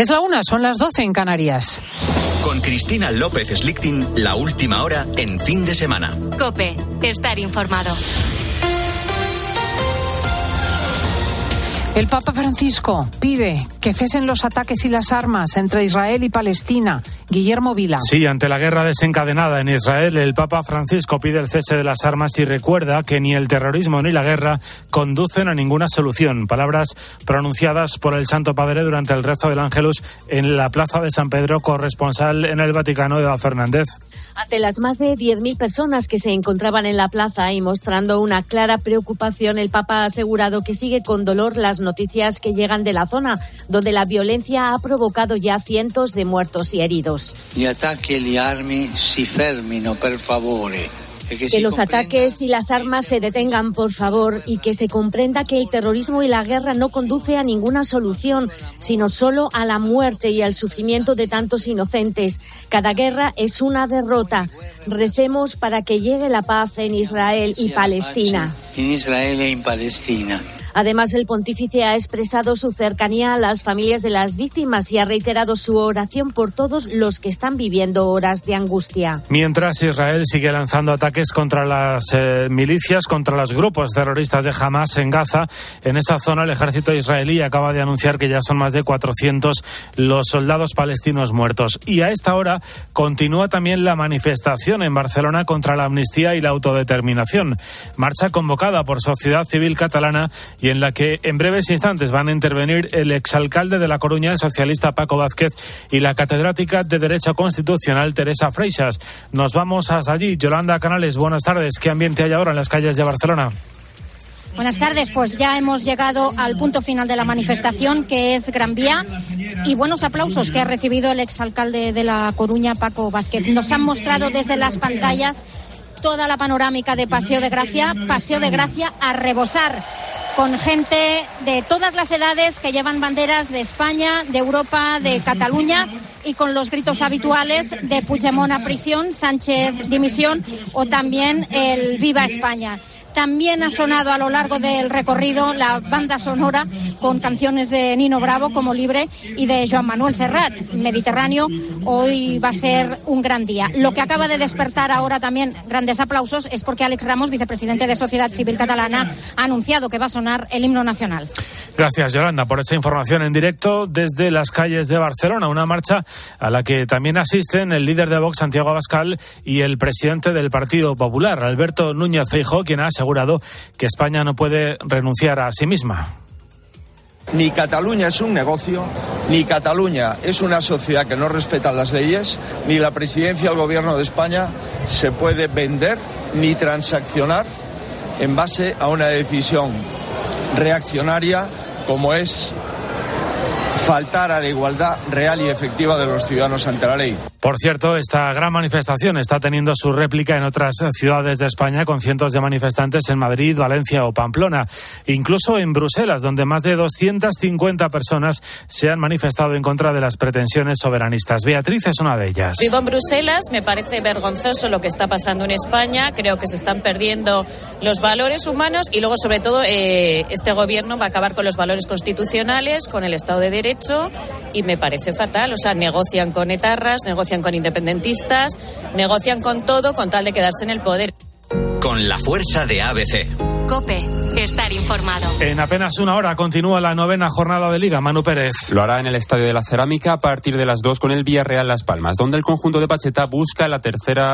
Es la 1, son las 12 en Canarias. Con Cristina López Slichting, la última hora en fin de semana. COPE, estar informado. El Papa Francisco pide que cesen los ataques y las armas entre Israel y Palestina. Guillermo Vila. Sí, ante la guerra desencadenada en Israel, el Papa Francisco pide el cese de las armas y recuerda que ni el terrorismo ni la guerra conducen a ninguna solución. Palabras pronunciadas por el Santo Padre durante el rezo del Ángelus en la Plaza de San Pedro. Corresponsal en el Vaticano, Eva Fernández. Ante las más de 10.000 personas que se encontraban en la plaza y mostrando una clara preocupación, el Papa ha asegurado que sigue con dolor las noticias que llegan de la zona, donde la violencia ha provocado ya cientos de muertos y heridos. Gli attacchi e le armi si fermino, per favore. Que los ataques y las armas se detengan, por favor, y que se comprenda que el terrorismo y la guerra no conduce a ninguna solución, sino solo a la muerte y al sufrimiento de tantos inocentes. Cada guerra es una derrota. Recemos para que llegue la paz en Israel y Palestina. En Israel y en Palestina. Además, el pontífice ha expresado su cercanía a las familias de las víctimas y ha reiterado su oración por todos los que están viviendo horas de angustia. Mientras Israel sigue lanzando ataques contra las milicias, contra los grupos terroristas de Hamas en Gaza, en esa zona el ejército israelí acaba de anunciar que ya son más de 400 los soldados palestinos muertos. Y a esta hora continúa también la manifestación en Barcelona contra la amnistía y la autodeterminación. Marcha convocada por Sociedad Civil Catalana y en la que en breves instantes van a intervenir el exalcalde de La Coruña, el socialista Paco Vázquez, y la catedrática de Derecho Constitucional Teresa Freixas. Nos vamos hasta allí. Yolanda Canales, buenas tardes. ¿Qué ambiente hay ahora en las calles de Barcelona? Buenas tardes, pues ya hemos llegado al punto final de la manifestación, que es Gran Vía, y buenos aplausos que ha recibido el exalcalde de La Coruña, Paco Vázquez. Nos han mostrado desde las pantallas toda la panorámica de Paseo de Gracia a rebosar, con gente de todas las edades que llevan banderas de España, de Europa, de Cataluña, y con los gritos habituales de Puigdemont a prisión, Sánchez dimisión o también el Viva España. También ha sonado a lo largo del recorrido la banda sonora con canciones de Nino Bravo como Libre y de Joan Manuel Serrat, Mediterráneo. Hoy va a ser un gran día. Lo que acaba de despertar ahora también grandes aplausos es porque Àlex Ramos, vicepresidente de Sociedad Civil Catalana, ha anunciado que va a sonar el himno nacional. Gracias, Yolanda, por esa información en directo desde las calles de Barcelona. Una marcha a la que también asisten el líder de Vox, Santiago Abascal, y el presidente del Partido Popular, Alberto Núñez Feijóo, quien ha asegurado que España no puede renunciar a sí misma. Ni Cataluña es un negocio, ni Cataluña es una sociedad que no respeta las leyes, ni la presidencia del gobierno de España se puede vender ni transaccionar en base a una decisión reaccionaria como es faltar a la igualdad real y efectiva de los ciudadanos ante la ley. Por cierto, esta gran manifestación está teniendo su réplica en otras ciudades de España, con cientos de manifestantes en Madrid, Valencia o Pamplona. Incluso en Bruselas, donde más de 250 personas se han manifestado en contra de las pretensiones soberanistas. Beatriz es una de ellas. Vivo en Bruselas, me parece vergonzoso lo que está pasando en España. Creo que se están perdiendo los valores humanos y luego, sobre todo, este gobierno va a acabar con los valores constitucionales, con el Estado de Derecho, y me parece fatal. O sea, negocian con etarras, negocian con independentistas, negocian con todo con tal de quedarse en el poder. Con la fuerza de ABC. COPE, estar informado. En apenas una hora continúa la 9ª jornada de Liga. Manu Pérez. Lo hará en el Estadio de la Cerámica a partir de las 2 con el Villarreal Las Palmas, donde el conjunto de Pacheta busca la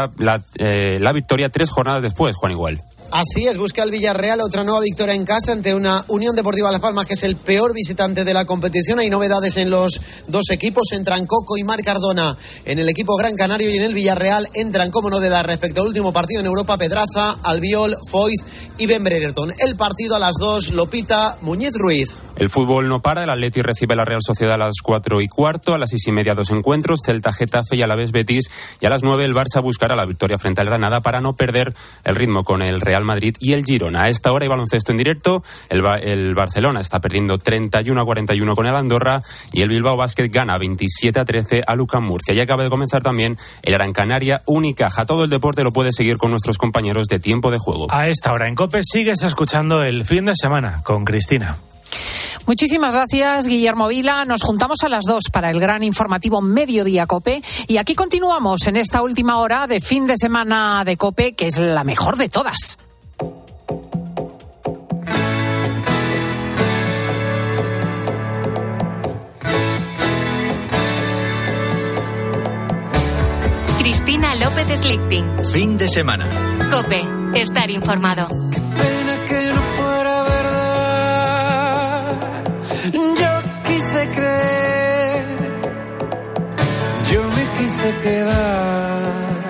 victoria 3 jornadas después, Juan Igual. Así es, busca el Villarreal otra nueva victoria en casa ante una Unión Deportiva Las Palmas que es el peor visitante de la competición. Hay novedades en los dos equipos, entran Coco y Marc Cardona en el equipo Gran Canario, y en el Villarreal entran como novedad respecto al último partido en Europa Pedraza, Albiol, Foyt y Ben Brereton. El partido a las 2 lo pita Muñiz Ruiz. El fútbol no para, el Atleti recibe a la Real Sociedad a las 4:15, a las 6:30 2 encuentros, Celta, Getafe y Alavés Betis, y a las 9 el Barça buscará la victoria frente al Granada para no perder el ritmo con el Real Madrid y el Girona. A esta hora hay baloncesto en directo, el Barcelona está perdiendo 31-41 con el Andorra y el Bilbao Basket gana 27-13 a Lucán Murcia. Y acaba de comenzar también el Gran Canaria Unicaja. Todo el deporte lo puedes seguir con nuestros compañeros de Tiempo de Juego. A esta hora en COPE sigues escuchando el fin de semana con Cristina. Muchísimas gracias, Guillermo Vila. Nos juntamos a las 2 para el gran informativo Mediodía COPE. Y aquí continuamos en esta última hora de fin de semana de COPE, que es la mejor de todas. Cristina López Slichting. Fin de semana. COPE. Estar informado. Qué pena que no fuera verdad. Yo quise creer. Yo me quise quedar.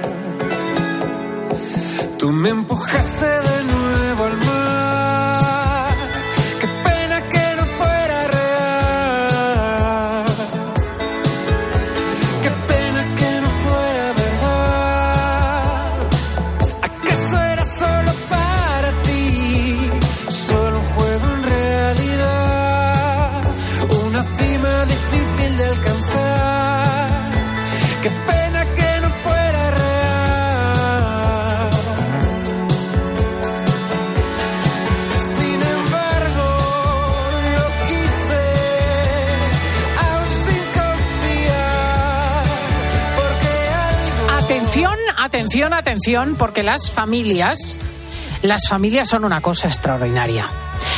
Tú me empujaste de nuevo al mar. Qué pena que no fuera real. Qué pena que no fuera verdad. ¿Acaso era solo para ti? Solo un juego en realidad. Una cima difícil de alcanzar. Qué pena que no fuera real. Sin embargo, yo quise, aún sin confiar, porque algo... Atención, porque las familias son una cosa extraordinaria.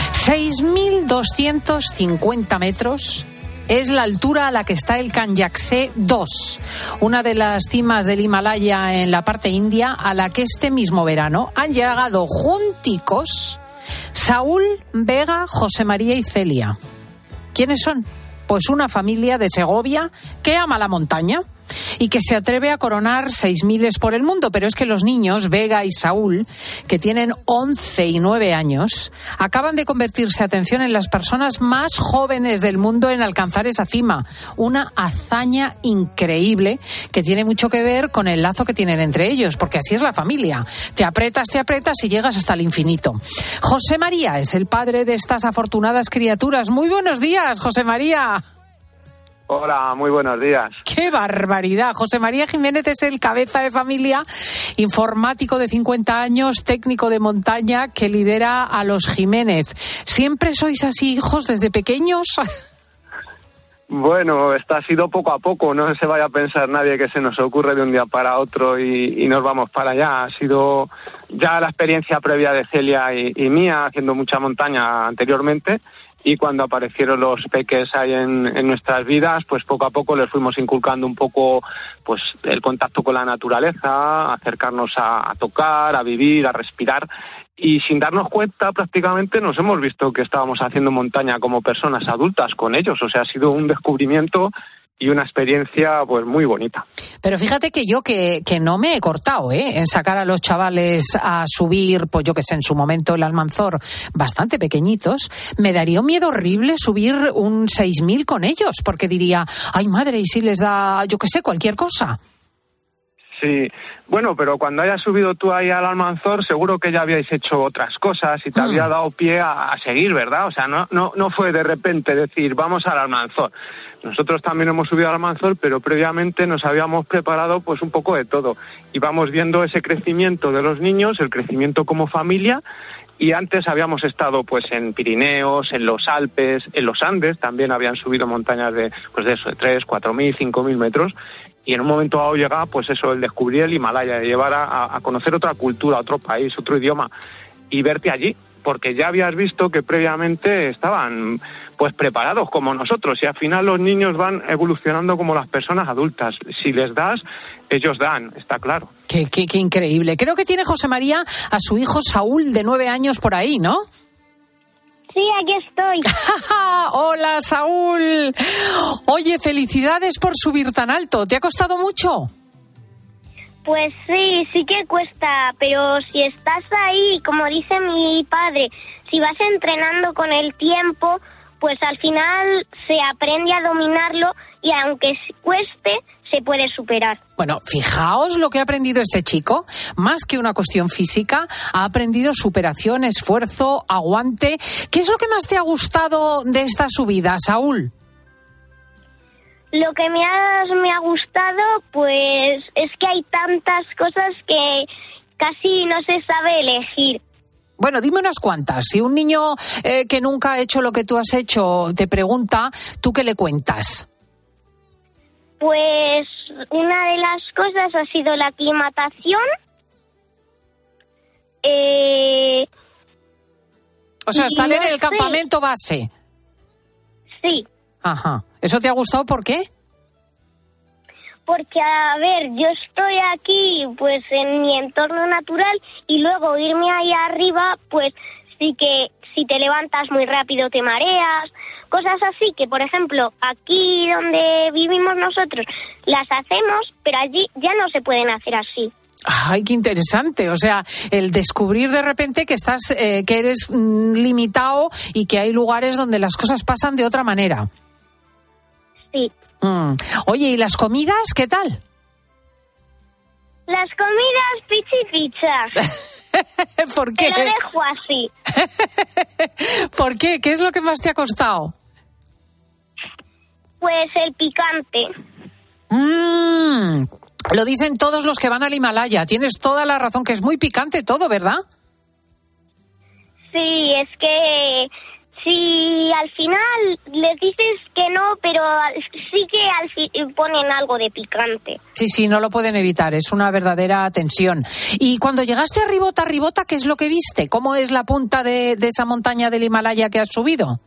6.250 metros es la altura a la que está el Kanyaksé 2, una de las cimas del Himalaya en la parte india, a la que este mismo verano han llegado junticos Saúl, Vega, José María y Celia. ¿Quiénes son? Pues una familia de Segovia que ama la montaña y que se atreve a coronar 6.000 por el mundo. Pero es que los niños, Vega y Saúl, que tienen 11 y 9 años, acaban de convertirse, atención, en las personas más jóvenes del mundo en alcanzar esa cima. Una hazaña increíble que tiene mucho que ver con el lazo que tienen entre ellos, porque así es la familia. Te apretas y llegas hasta el infinito. José María es el padre de estas afortunadas criaturas. Muy buenos días, José María. Hola, muy buenos días. ¡Qué barbaridad! José María Jiménez es el cabeza de familia, informático de 50 años, técnico de montaña, que lidera a los Jiménez. ¿Siempre sois así, hijos, desde pequeños? Bueno, esto ha sido poco a poco, no se vaya a pensar nadie que se nos ocurre de un día para otro y nos vamos para allá. Ha sido ya la experiencia previa de Celia y mía, haciendo mucha montaña anteriormente. Y cuando aparecieron los peques ahí en nuestras vidas, pues poco a poco les fuimos inculcando un poco pues el contacto con la naturaleza, acercarnos a tocar, a vivir, a respirar. Y sin darnos cuenta, prácticamente nos hemos visto que estábamos haciendo montaña como personas adultas con ellos. O sea, ha sido un descubrimiento y una experiencia pues muy bonita. Pero fíjate que yo que no me he cortado en sacar a los chavales a subir, pues yo que sé, en su momento el Almanzor, bastante pequeñitos, me daría un miedo horrible subir un 6.000 con ellos, porque diría, ay madre, ¿y si les da, yo que sé, cualquier cosa? Sí, bueno, pero cuando hayas subido tú ahí al Almanzor, seguro que ya habíais hecho otras cosas y te había dado pie a seguir, ¿verdad? O sea, no fue de repente decir, vamos al Almanzor. Nosotros también hemos subido al Almanzor, pero previamente nos habíamos preparado pues un poco de todo. Íbamos viendo ese crecimiento de los niños, el crecimiento como familia, y antes habíamos estado pues en Pirineos, en los Alpes, en los Andes, también habían subido montañas de 3, 4.000, 5.000 metros. Y en un momento dado llega, pues eso, el descubrir el Himalaya, de llevar a conocer otra cultura, otro país, otro idioma, y verte allí, porque ya habías visto que previamente estaban pues preparados como nosotros, y al final los niños van evolucionando como las personas adultas. Si les das, ellos dan, está claro. Qué increíble. Creo que tiene José María a su hijo Saúl, de 9 años, por ahí, ¿no? Sí, aquí estoy. Hola, Saúl. Oye, felicidades por subir tan alto. ¿Te ha costado mucho? Pues sí que cuesta, pero si estás ahí, como dice mi padre, si vas entrenando con el tiempo, pues al final se aprende a dominarlo y aunque cueste, se puede superar. Bueno, fijaos lo que ha aprendido este chico. Más que una cuestión física, ha aprendido superación, esfuerzo, aguante. ¿Qué es lo que más te ha gustado de esta subida, Saúl? Lo que me ha gustado, pues, es que hay tantas cosas que casi no se sabe elegir. Bueno, dime unas cuantas. Si un niño que nunca ha hecho lo que tú has hecho te pregunta, ¿tú qué le cuentas? Pues una de las cosas ha sido la aclimatación. O sea, estar en el campamento base. Sí. Ajá. ¿Eso te ha gustado? ¿Por qué? Porque, a ver, yo estoy aquí, pues, en mi entorno natural y luego irme ahí arriba, pues, sí que si te levantas muy rápido te mareas, cosas así que, por ejemplo, aquí donde vivimos nosotros las hacemos, pero allí ya no se pueden hacer así. Ay, qué interesante. O sea, el descubrir de repente que que eres limitado y que hay lugares donde las cosas pasan de otra manera. Sí. Oye, ¿y las comidas qué tal? Las comidas pichipichas. ¿Por qué? Te lo dejo así. ¿Por qué? ¿Qué es lo que más te ha costado? Pues el picante. Lo dicen todos los que van al Himalaya. Tienes toda la razón, que es muy picante todo, ¿verdad? Sí, es que si al final les dices que no, pero sí que ponen algo de picante. Sí, no lo pueden evitar, es una verdadera tensión. Y cuando llegaste a Ribota, ¿qué es lo que viste? ¿Cómo es la punta de esa montaña del Himalaya que has subido?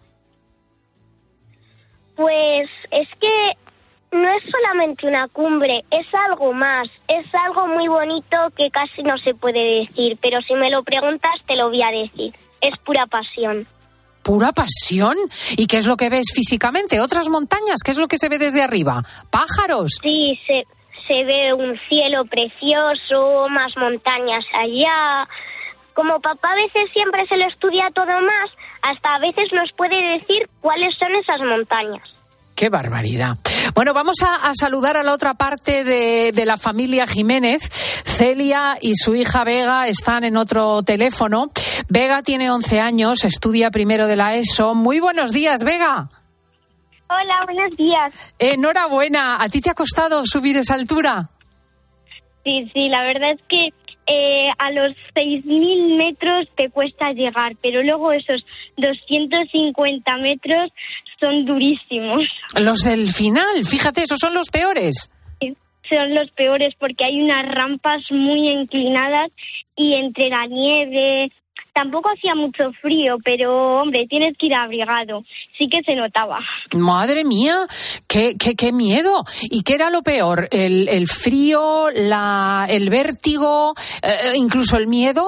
Pues es que no es solamente una cumbre, es algo más, es algo muy bonito que casi no se puede decir, pero si me lo preguntas te lo voy a decir, es pura pasión. ¿Pura pasión? ¿Y qué es lo que ves físicamente? ¿Otras montañas? ¿Qué es lo que se ve desde arriba? ¿Pájaros? Sí, se ve un cielo precioso, más montañas allá. Como papá a veces siempre se lo estudia todo más, hasta a veces nos puede decir cuáles son esas montañas. ¡Qué barbaridad! Bueno, vamos a saludar a la otra parte de la familia Jiménez. Celia y su hija Vega están en otro teléfono. Vega tiene 11 años, estudia primero de la ESO. Muy buenos días, Vega. Hola, buenos días. Enhorabuena. ¿A ti te ha costado subir esa altura? Sí, la verdad es que a los 6.000 metros te cuesta llegar, pero luego esos 250 metros son durísimos. Los del final, fíjate, esos son los peores. Sí, son los peores porque hay unas rampas muy inclinadas y entre la nieve. Tampoco hacía mucho frío, pero, hombre, tienes que ir abrigado. Sí que se notaba. Madre mía, qué miedo. ¿Y qué era lo peor? ¿El frío, el vértigo, incluso el miedo?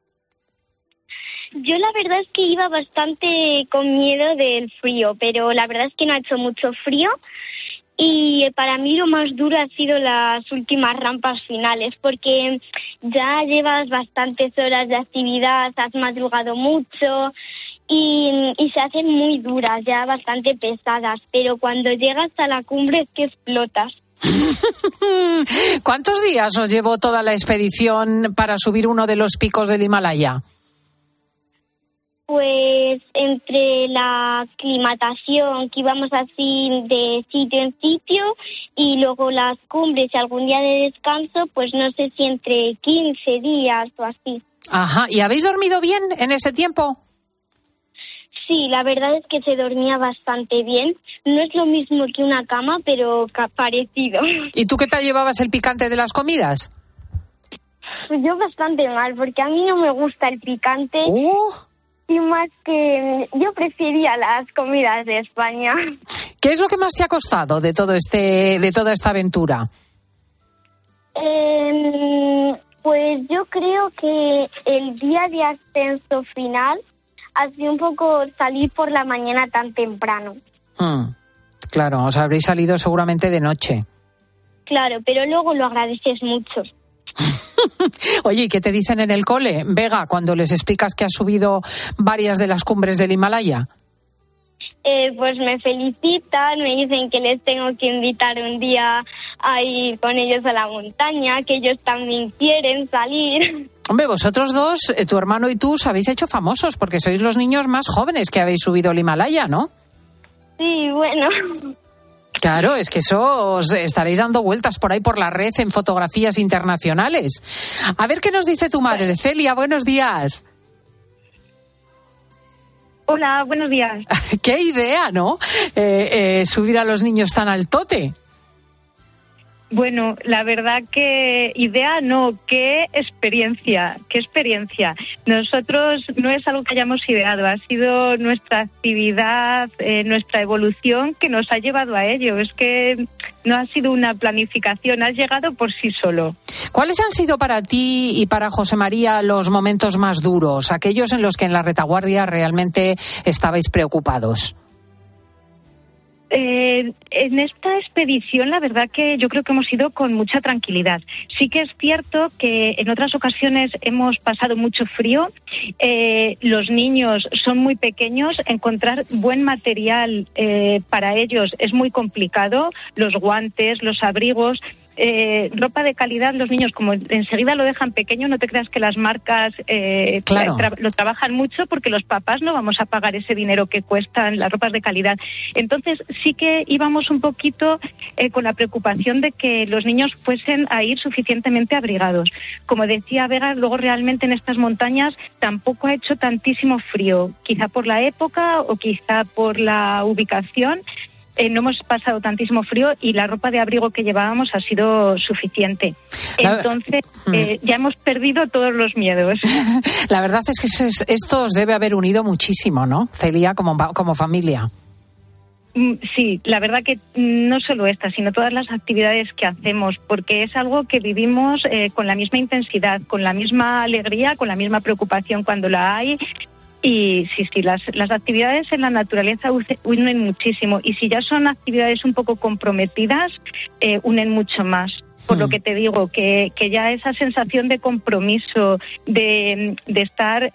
Yo la verdad es que iba bastante con miedo del frío, pero la verdad es que no ha hecho mucho frío. Y para mí lo más duro ha sido las últimas rampas finales, porque ya llevas bastantes horas de actividad, has madrugado mucho y se hacen muy duras, ya bastante pesadas, pero cuando llegas a la cumbre es que explotas. ¿Cuántos días os llevó toda la expedición para subir uno de los picos del Himalaya? Pues entre la aclimatación, que íbamos así de sitio en sitio, y luego las cumbres y algún día de descanso, pues no sé si entre 15 días o así. Ajá, ¿y habéis dormido bien en ese tiempo? Sí, la verdad es que se dormía bastante bien. No es lo mismo que una cama, pero parecido. ¿Y tú qué tal llevabas el picante de las comidas? Yo bastante mal, porque a mí no me gusta el picante. Y más que yo prefería las comidas de España. ¿Qué es lo que más te ha costado de toda esta aventura? Pues yo creo que el día de ascenso final ha sido un poco salir por la mañana tan temprano. Claro, os habréis salido seguramente de noche. Claro, pero luego lo agradeces mucho. Oye, ¿y qué te dicen en el cole, Vega, cuando les explicas que has subido varias de las cumbres del Himalaya? Pues me felicitan, me dicen que les tengo que invitar un día a ir con ellos a la montaña, que ellos también quieren salir. Hombre, vosotros dos, tu hermano y tú, os habéis hecho famosos porque sois los niños más jóvenes que habéis subido el Himalaya, ¿no? Sí, bueno. Claro, es que eso os estaréis dando vueltas por ahí por la red en fotografías internacionales. A ver qué nos dice tu madre, Celia, buenos días. Hola, buenos días. Qué idea, ¿no? Subir a los niños tan al tote. Bueno, la verdad que idea no, qué experiencia. Nosotros no es algo que hayamos ideado, ha sido nuestra actividad, nuestra evolución que nos ha llevado a ello. Es que no ha sido una planificación, ha llegado por sí solo. ¿Cuáles han sido para ti y para José María los momentos más duros, aquellos en los que en la retaguardia realmente estabais preocupados? En esta expedición la verdad que yo creo que hemos ido con mucha tranquilidad. Sí que es cierto que en otras ocasiones hemos pasado mucho frío, los niños son muy pequeños, encontrar buen material para ellos es muy complicado, los guantes, los abrigos. Ropa de calidad, los niños como enseguida lo dejan pequeño, no te creas que las marcas lo trabajan mucho, porque los papás no vamos a pagar ese dinero que cuestan las ropas de calidad. Entonces sí que íbamos un poquito con la preocupación de que los niños fuesen a ir suficientemente abrigados. Como decía Vega, luego realmente en estas montañas tampoco ha hecho tantísimo frío, quizá por la época o quizá por la ubicación. No hemos pasado tantísimo frío y la ropa de abrigo que llevábamos ha sido suficiente. Entonces, ya hemos perdido todos los miedos. La verdad es que esto os debe haber unido muchísimo, ¿no, Celia, como familia? Sí, la verdad que no solo esta, sino todas las actividades que hacemos, porque es algo que vivimos con la misma intensidad, con la misma alegría, con la misma preocupación cuando la hay. Y sí, las actividades en la naturaleza unen muchísimo. Y si ya son actividades un poco comprometidas, unen mucho más. Por lo que te digo, que ya esa sensación de compromiso, de estar,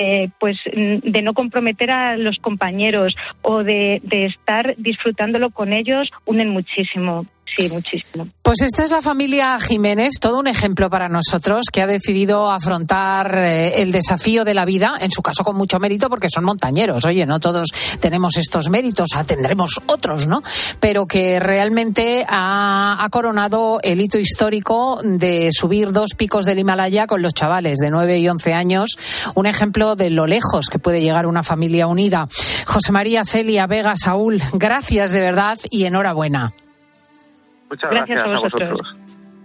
de no comprometer a los compañeros o de estar disfrutándolo con ellos, unen muchísimo. Sí, muchísimo. Pues esta es la familia Jiménez, todo un ejemplo para nosotros, que ha decidido afrontar el desafío de la vida, en su caso con mucho mérito, porque son montañeros. Oye, no todos tenemos estos méritos, tendremos otros, ¿no? Pero que realmente ha coronado el hito histórico de subir 2 picos del Himalaya con los chavales de 9 y 11 años. Un ejemplo de lo lejos que puede llegar una familia unida. José María, Celia, Vega, Saúl, gracias de verdad y enhorabuena. Muchas gracias a vosotros.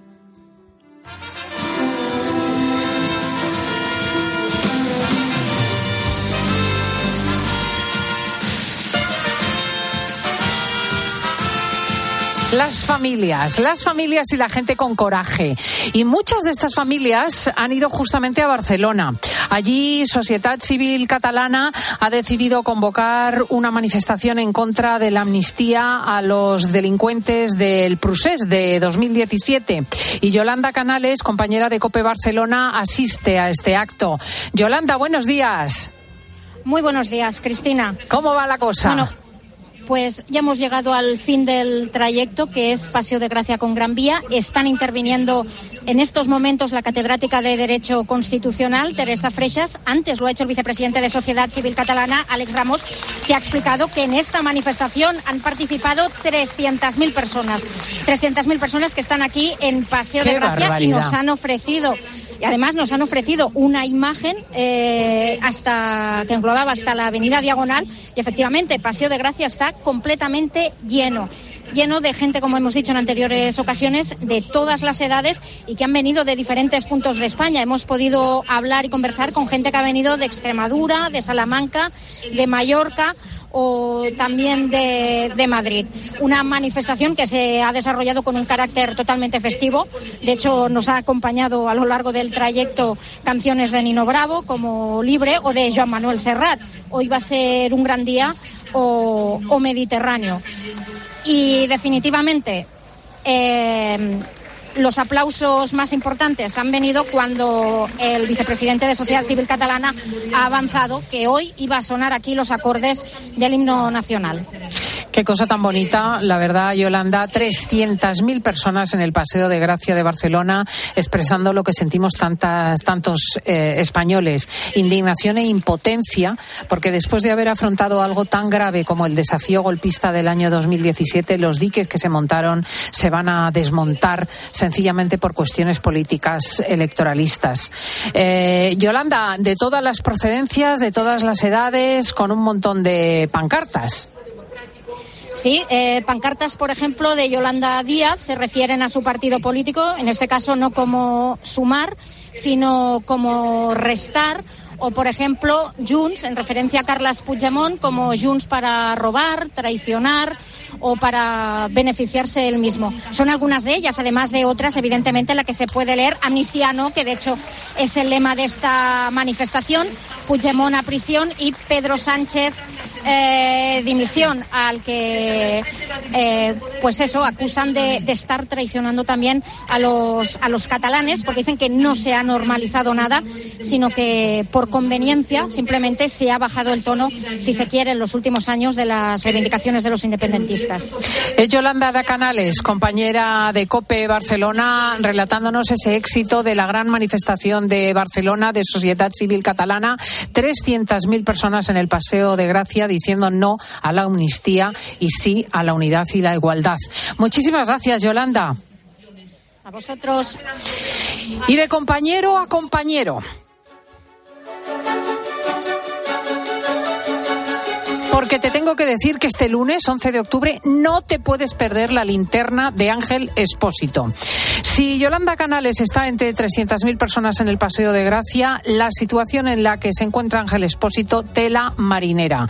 Las familias y la gente con coraje. Y muchas de estas familias han ido justamente a Barcelona. Allí, Societat Civil Catalana ha decidido convocar una manifestación en contra de la amnistía a los delincuentes del Procés de 2017. Y Yolanda Canales, compañera de COPE Barcelona, asiste a este acto. Yolanda, buenos días. Muy buenos días, Cristina. ¿Cómo va la cosa? Bueno, pues ya hemos llegado al fin del trayecto, que es Paseo de Gracia con Gran Vía. Están interviniendo en estos momentos la catedrática de Derecho Constitucional, Teresa Freixas. Antes lo ha hecho el vicepresidente de Sociedad Civil Catalana, Àlex Ramos, que ha explicado que en esta manifestación han participado 300.000 personas. 300.000 personas que están aquí en Paseo de Gracia. Barbaridad. Y nos han ofrecido... Y además nos han ofrecido una imagen que englobaba hasta la avenida Diagonal, y efectivamente Paseo de Gracia está completamente lleno de gente, como hemos dicho en anteriores ocasiones, de todas las edades y que han venido de diferentes puntos de España. Hemos podido hablar y conversar con gente que ha venido de Extremadura, de Salamanca, de Mallorca o también de Madrid. Una manifestación que se ha desarrollado con un carácter totalmente festivo. De hecho, nos ha acompañado a lo largo del trayecto canciones de Nino Bravo, como Libre, o de Joan Manuel Serrat. Hoy va a ser un gran día, o Mediterráneo. Y definitivamente los aplausos más importantes han venido cuando el vicepresidente de Sociedad Civil Catalana ha avanzado que hoy iba a sonar aquí los acordes del himno nacional. Qué cosa tan bonita, la verdad, Yolanda. 300.000 personas en el Paseo de Gracia de Barcelona expresando lo que sentimos tantos españoles. Indignación e impotencia, porque después de haber afrontado algo tan grave como el desafío golpista del año 2017, los diques que se montaron se van a desmontar sencillamente por cuestiones políticas electoralistas. Yolanda, de todas las procedencias, de todas las edades, con un montón de pancartas. Sí, pancartas, por ejemplo, de Yolanda Díaz se refieren a su partido político, en este caso no como sumar, sino como restar. O, por ejemplo, Junts, en referencia a Carles Puigdemont, como Junts para robar, traicionar o para beneficiarse él mismo. Son algunas de ellas, además de otras, evidentemente, en la que se puede leer Amnistía no, que de hecho es el lema de esta manifestación, Puigdemont a prisión y Pedro Sánchez dimisión, al que pues eso, acusan de estar traicionando también a los catalanes, porque dicen que no se ha normalizado nada, sino que por conveniencia simplemente se ha bajado el tono, si se quiere, en los últimos años de las reivindicaciones de los independentistas. Es Yolanda Canales, compañera de COPE Barcelona, relatándonos ese éxito de la gran manifestación de Barcelona de Sociedad Civil Catalana. 300.000 personas en el Paseo de Gracia diciendo no a la amnistía y sí a la unidad y la igualdad. Muchísimas gracias, Yolanda. A vosotros. Y de compañero a compañero. Porque te tengo que decir que este lunes, 11 de octubre, no te puedes perder la linterna de Ángel Expósito. Si Yolanda Canales está entre 300.000 personas en el Paseo de Gracia, la situación en la que se encuentra Ángel Expósito, tela marinera.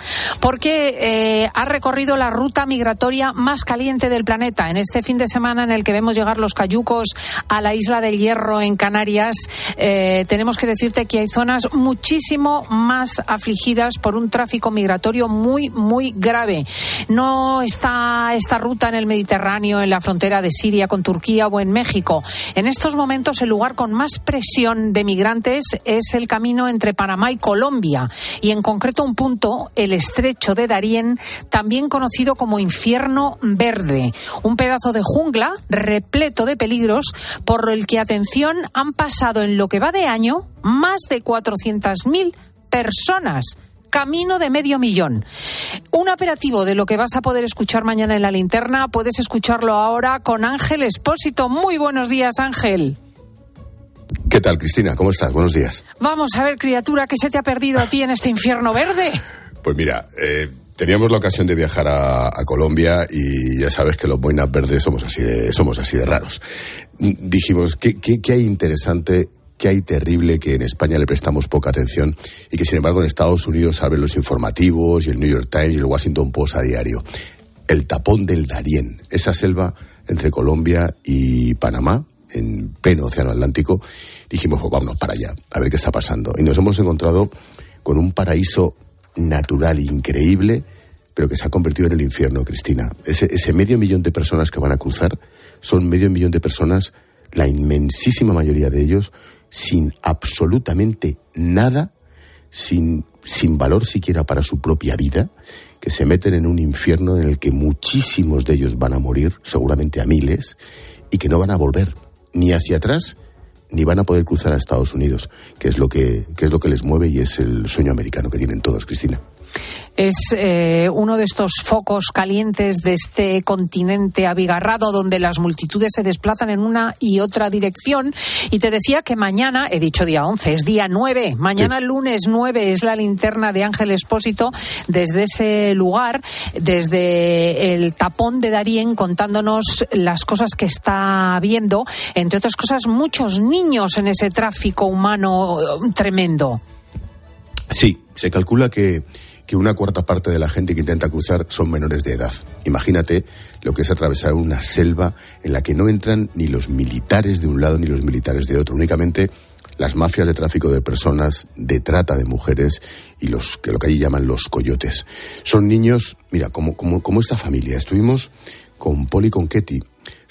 Porque ha recorrido la ruta migratoria más caliente del planeta. En este fin de semana en el que vemos llegar los cayucos a la isla del Hierro en Canarias, tenemos que decirte que hay zonas muchísimo más afligidas por un tráfico migratorio muy grave. No está esta ruta en el Mediterráneo, en la frontera de Siria con Turquía o en México. En estos momentos el lugar con más presión de migrantes es el camino entre Panamá y Colombia, y en concreto un punto, el estrecho de Darién, también conocido como Infierno Verde, un pedazo de jungla repleto de peligros por el que, atención, han pasado en lo que va de año más de 400.000 personas. Camino de 500.000. Un operativo de lo que vas a poder escuchar mañana en la linterna. Puedes escucharlo ahora con Ángel Expósito. Muy buenos días, Ángel. ¿Qué tal, Cristina? ¿Cómo estás? Buenos días. Vamos a ver, criatura, ¿qué se te ha perdido a ti en este infierno verde? Pues mira, teníamos la ocasión de viajar a Colombia y ya sabes que los boinas verdes somos así de raros. Dijimos, ¿qué hay interesante? ¿Qué hay terrible que en España le prestamos poca atención y que sin embargo en Estados Unidos abren los informativos y el New York Times y el Washington Post a diario? El tapón del Darién, esa selva entre Colombia y Panamá, en pleno Océano Atlántico. Dijimos, pues vámonos para allá, a ver qué está pasando. Y nos hemos encontrado con un paraíso natural increíble, pero que se ha convertido en el infierno, Cristina. Ese 500.000 de personas que van a cruzar son 500.000 de personas, la inmensísima mayoría de ellos, sin absolutamente nada, sin valor siquiera para su propia vida, que se meten en un infierno en el que muchísimos de ellos van a morir, seguramente a miles, y que no van a volver ni hacia atrás ni van a poder cruzar a Estados Unidos, que es lo que les mueve y es el sueño americano que tienen todos, Cristina. Es uno de estos focos calientes de este continente abigarrado donde las multitudes se desplazan en una y otra dirección. Y te decía que mañana, he dicho día 11, es día 9. Mañana, sí. Lunes 9 es la linterna de Ángel Expósito desde ese lugar, desde el tapón de Darién, contándonos las cosas que está viendo. Entre otras cosas, muchos niños en ese tráfico humano tremendo. Sí, se calcula que una cuarta parte de la gente que intenta cruzar son menores de edad. Imagínate lo que es atravesar una selva en la que no entran ni los militares de un lado ni los militares de otro, únicamente las mafias de tráfico de personas, de trata de mujeres y lo que allí llaman los coyotes. Son niños, mira, como esta familia. Estuvimos con Paul y con Ketty.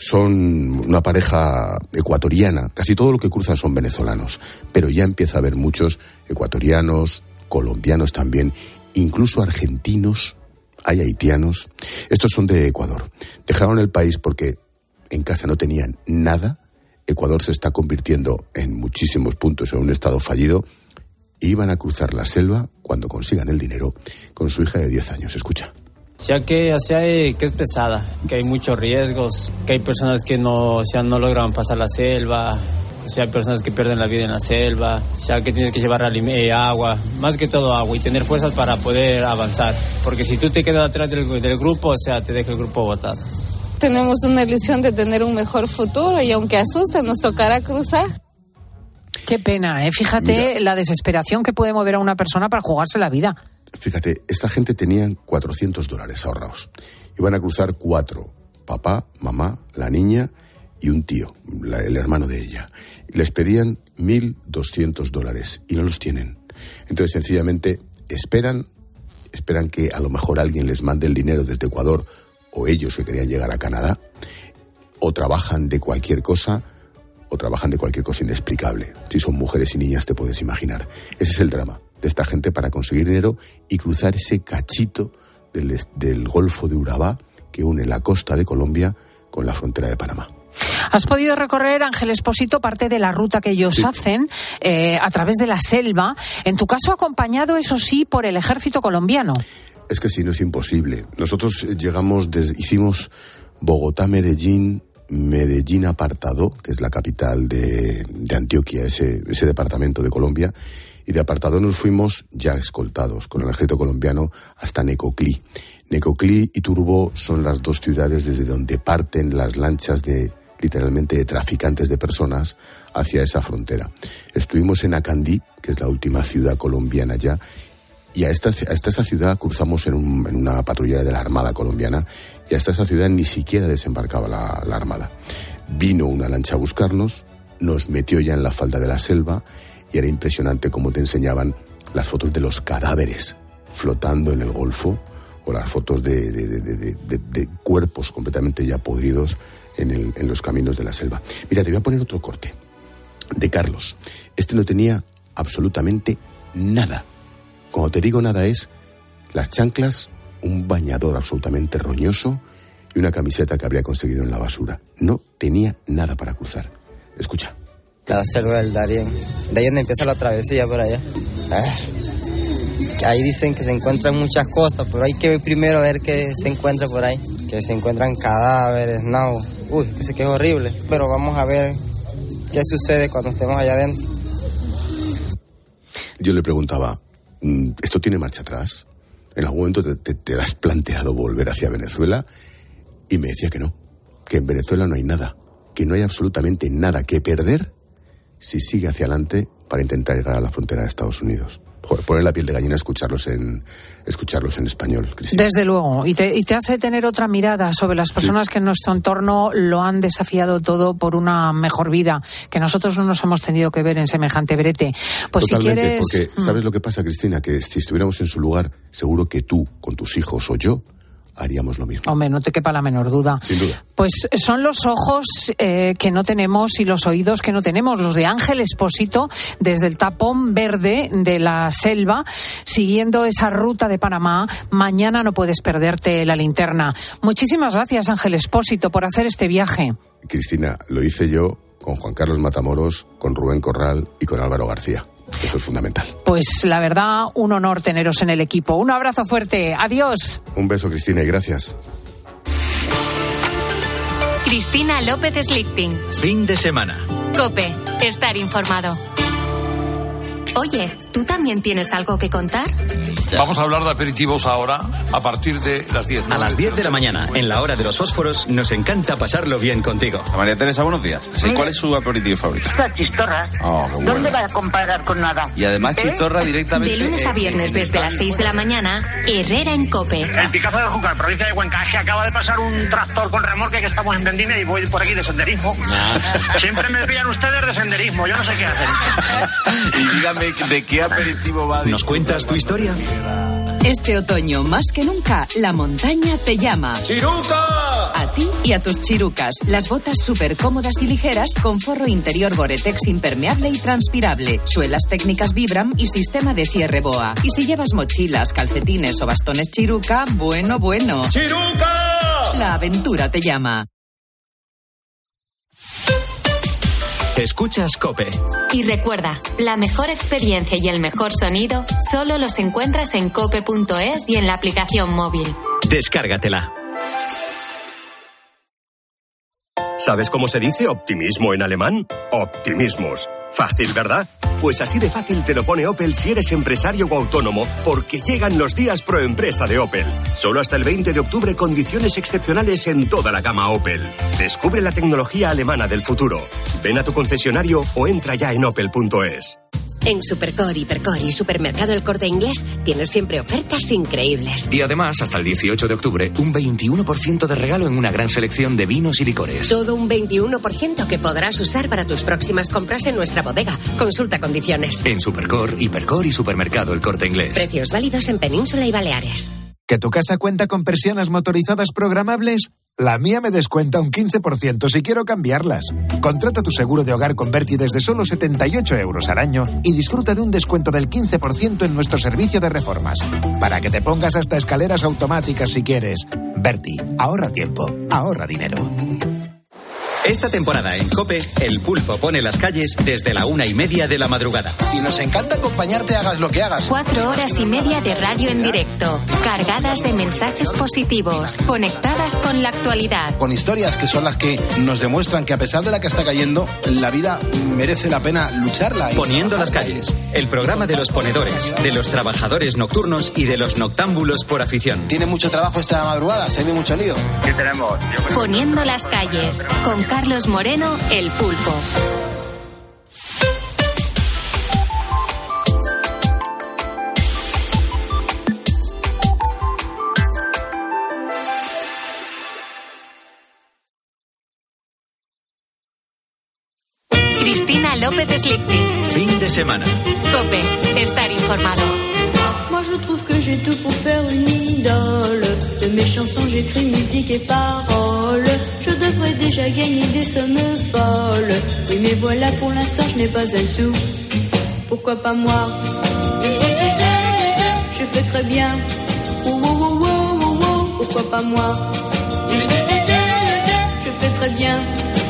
Son una pareja ecuatoriana. Casi todo lo que cruzan son venezolanos, pero ya empieza a haber muchos ecuatorianos, colombianos también, incluso argentinos hay haitianos. Estos son de Ecuador. Dejaron el país porque en casa no tenían nada. Ecuador se está convirtiendo en muchísimos puntos en un estado fallido. Y iban a cruzar la selva cuando consigan el dinero con su hija de 10 años. Escucha. Ya que es pesada, que hay muchos riesgos, que hay personas que no logran pasar la selva, hay personas que pierden la vida en la selva, ya que tienes que llevar agua, más que todo agua, y tener fuerzas para poder avanzar, porque si tú te quedas atrás del grupo, te deja el grupo botado. Tenemos una ilusión de tener un mejor futuro y aunque asuste, nos tocará cruzar. Qué pena, ¿eh? Fíjate. Mira, la desesperación que puede mover a una persona para jugarse la vida. Fíjate, esta gente tenían $400 ahorrados. Iban a cruzar 4, papá, mamá, la niña y un tío, el hermano de ella. Les pedían $1.200 y no los tienen. Entonces, sencillamente, esperan que a lo mejor alguien les mande el dinero desde Ecuador, o ellos que querían llegar a Canadá, o trabajan de cualquier cosa inexplicable. Si son mujeres y niñas, te puedes imaginar. Ese es el drama de esta gente para conseguir dinero y cruzar ese cachito del Golfo de Urabá que une la costa de Colombia con la frontera de Panamá. Has podido recorrer, Ángel Expósito, parte de la ruta que ellos hacen a través de la selva, en tu caso acompañado, eso sí, por el ejército colombiano. Es que si no es imposible. Nosotros hicimos Bogotá-Medellín, Medellín-Apartado, que es la capital de Antioquia, ese departamento de Colombia, y de Apartado nos fuimos ya escoltados con el ejército colombiano hasta Necoclí. Necoclí y Turbo son las dos ciudades desde donde parten las lanchas literalmente de traficantes de personas hacia esa frontera. Estuvimos en Acandí, que es la última ciudad colombiana ya, y hasta esa ciudad cruzamos en una patrullera de la Armada colombiana, y hasta esa ciudad ni siquiera desembarcaba la Armada. Vino una lancha a buscarnos, nos metió ya en la falda de la selva, y era impresionante cómo te enseñaban las fotos de los cadáveres flotando en el Golfo, o las fotos de cuerpos completamente ya podridos en los caminos de la selva. Mira, te voy a poner otro corte de Carlos. Este no tenía absolutamente nada. Cuando te digo nada es las chanclas, un bañador absolutamente roñoso y una camiseta que habría conseguido en la basura. No tenía nada para cruzar. Escucha. La selva del Darién. De ahí donde empieza la travesía por allá. Ahí dicen que se encuentran muchas cosas, pero hay que ver primero a ver qué se encuentra por ahí. Que se encuentran cadáveres, no. Uy, que es horrible. Pero vamos a ver qué sucede cuando estemos allá adentro. Yo le preguntaba, ¿esto tiene marcha atrás? ¿En algún momento te has planteado volver hacia Venezuela? Y me decía que no, que en Venezuela no hay nada, que no hay absolutamente nada que perder si sigue hacia adelante para intentar llegar a la frontera de Estados Unidos. Joder, poner la piel de gallina escucharlos en español, Cristina. Desde luego, y te hace tener otra mirada sobre las personas que en nuestro entorno lo han desafiado todo por una mejor vida, que nosotros no nos hemos tenido que ver en semejante brete. Pues totalmente, si quieres... porque ¿sabes lo que pasa, Cristina? Que si estuviéramos en su lugar, seguro que tú, con tus hijos o yo, haríamos lo mismo. Hombre, no te quepa la menor duda. Sin duda. Pues son los ojos que no tenemos y los oídos que no tenemos, los de Ángel Expósito, desde el tapón verde de la selva, siguiendo esa ruta de Panamá. Mañana no puedes perderte la linterna. Muchísimas gracias, Ángel Expósito, por hacer este viaje. Cristina, lo hice yo con Juan Carlos Matamoros, con Rubén Corral y con Álvaro García. Eso es fundamental. Pues la verdad, un honor teneros en el equipo. Un abrazo fuerte. Adiós. Un beso, Cristina, y gracias. Cristina López Slichting. Fin de semana. COPE. Estar informado. Oye, ¿tú también tienes algo que contar? Vamos a hablar de aperitivos ahora, a partir de las 10. A las 10 de la mañana, en la hora de los fósforos, nos encanta pasarlo bien contigo. María Teresa, buenos días. Sí, ¿cuál es su aperitivo favorito? La chistorra. Oh, bueno. ¿Dónde va a comparar con nada? Y además chistorra directamente... De lunes a viernes desde las 6 de la mañana, Herrera en COPE. El Picazo de Júcar, provincia de Cuenca, que acaba de pasar un tractor con remolque que estamos en Vendime y voy por aquí de senderismo. Siempre me pillan ustedes de senderismo, yo no sé qué hacen. Y dígame, ¿de qué aperitivo va? ¿Nos cuentas tu historia? Este otoño, más que nunca, la montaña te llama. ¡Chiruca! A ti y a tus chirucas. Las botas súper cómodas y ligeras con forro interior Gore-Tex impermeable y transpirable, suelas técnicas Vibram y sistema de cierre BOA. Y si llevas mochilas, calcetines o bastones Chiruca, bueno. ¡Chiruca! La aventura te llama. Escuchas COPE. Y recuerda, la mejor experiencia y el mejor sonido solo los encuentras en cope.es y en la aplicación móvil. Descárgatela. ¿Sabes cómo se dice optimismo en alemán? Optimismus. Fácil, ¿verdad? Pues así de fácil te lo pone Opel si eres empresario o autónomo, porque llegan los días pro empresa de Opel. Solo hasta el 20 de octubre condiciones excepcionales en toda la gama Opel. Descubre la tecnología alemana del futuro. Ven a tu concesionario o entra ya en opel.es. En Supercor, Hipercor y Supermercado El Corte Inglés tienes siempre ofertas increíbles. Y además, hasta el 18 de octubre, un 21% de regalo en una gran selección de vinos y licores. Todo un 21% que podrás usar para tus próximas compras en nuestra bodega. Consulta condiciones. En Supercor, Hipercor y Supermercado El Corte Inglés. Precios válidos en Península y Baleares. ¿Que tu casa cuenta con persianas motorizadas programables? La mía me descuenta un 15% si quiero cambiarlas. Contrata tu seguro de hogar con Berti desde solo 78 euros al año y disfruta de un descuento del 15% en nuestro servicio de reformas. Para que te pongas hasta escaleras automáticas si quieres. Berti, ahorra tiempo, ahorra dinero. Esta temporada en COPE, El Pulpo pone las calles desde la 1:30 de la madrugada. Y nos encanta acompañarte, hagas lo que hagas. 4 horas y media de radio en directo, cargadas de mensajes positivos, conectadas con la actualidad. Con historias que son las que nos demuestran que a pesar de la que está cayendo, la vida merece la pena lucharla. Poniendo las calles, el programa de los ponedores, de los trabajadores nocturnos y de los noctámbulos por afición. Tiene mucho trabajo esta madrugada, se ha ido mucho lío. ¿Qué tenemos? Poniendo las calles, con Carlos Moreno, El Pulpo. Cristina López Slichting. Fin de semana. COPE. Estar informado. Moi je trouve que j'ai tout pour faire une idole. De mes chansons j'écris musique et paroles. Je devrais déjà gagner des sommes folles. Oui mais voilà pour l'instant je n'ai pas un sou. Pourquoi pas moi? Je fais très bien. Pourquoi pas moi? Je fais très bien.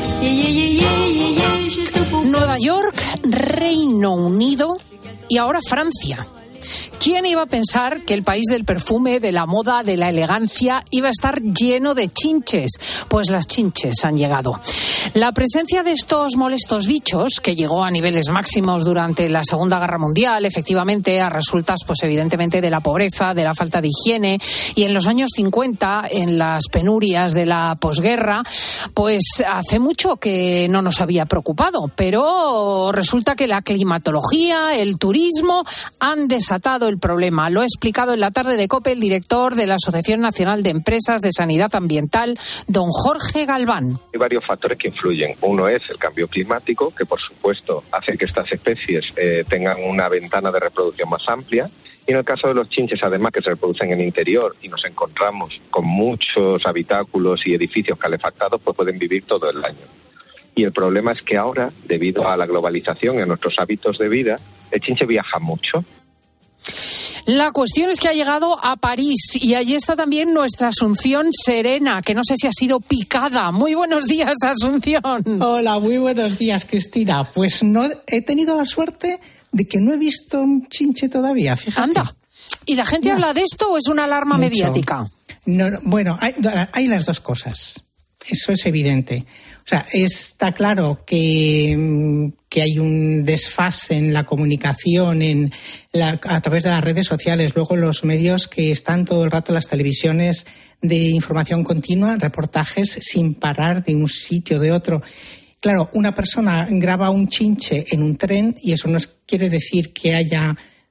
J'ai tout pour... Nueva York, Reino Unido y ahora Francia. ¿Quién iba a pensar que el país del perfume, de la moda, de la elegancia iba a estar lleno de chinches? Pues las chinches han llegado. La presencia de estos molestos bichos, que llegó a niveles máximos durante la Segunda Guerra Mundial, efectivamente a resultas, pues evidentemente, de la pobreza, de la falta de higiene, y en los años 50, en las penurias de la posguerra, pues hace mucho que no nos había preocupado, pero resulta que la climatología, el turismo han desatado el problema. Lo ha explicado en la tarde de COPE el director de la Asociación Nacional de Empresas de Sanidad Ambiental, don Jorge Galván. Hay varios factores que influyen. Uno es el cambio climático, que por supuesto hace que estas especies tengan una ventana de reproducción más amplia. Y en el caso de los chinches, además, que se reproducen en el interior y nos encontramos con muchos habitáculos y edificios calefactados, pues pueden vivir todo el año. Y el problema es que ahora, debido a la globalización en nuestros hábitos de vida, el chinche viaja mucho. La cuestión es que ha llegado a París y allí está también nuestra Asunción Serena, que no sé si ha sido picada. Muy buenos días, Asunción. Hola, muy buenos días, Cristina. Pues no he tenido la suerte de que no he visto un chinche todavía, fíjate. Anda. ¿Y la gente habla de esto o es una alarma mediática? No, bueno, hay las dos cosas. Eso es evidente. O sea, está claro que hay un desfase en la comunicación a través de las redes sociales, luego los medios que están todo el rato en las televisiones de información continua, reportajes sin parar de un sitio o de otro. Claro, una persona graba un chinche en un tren y eso no quiere decir que haya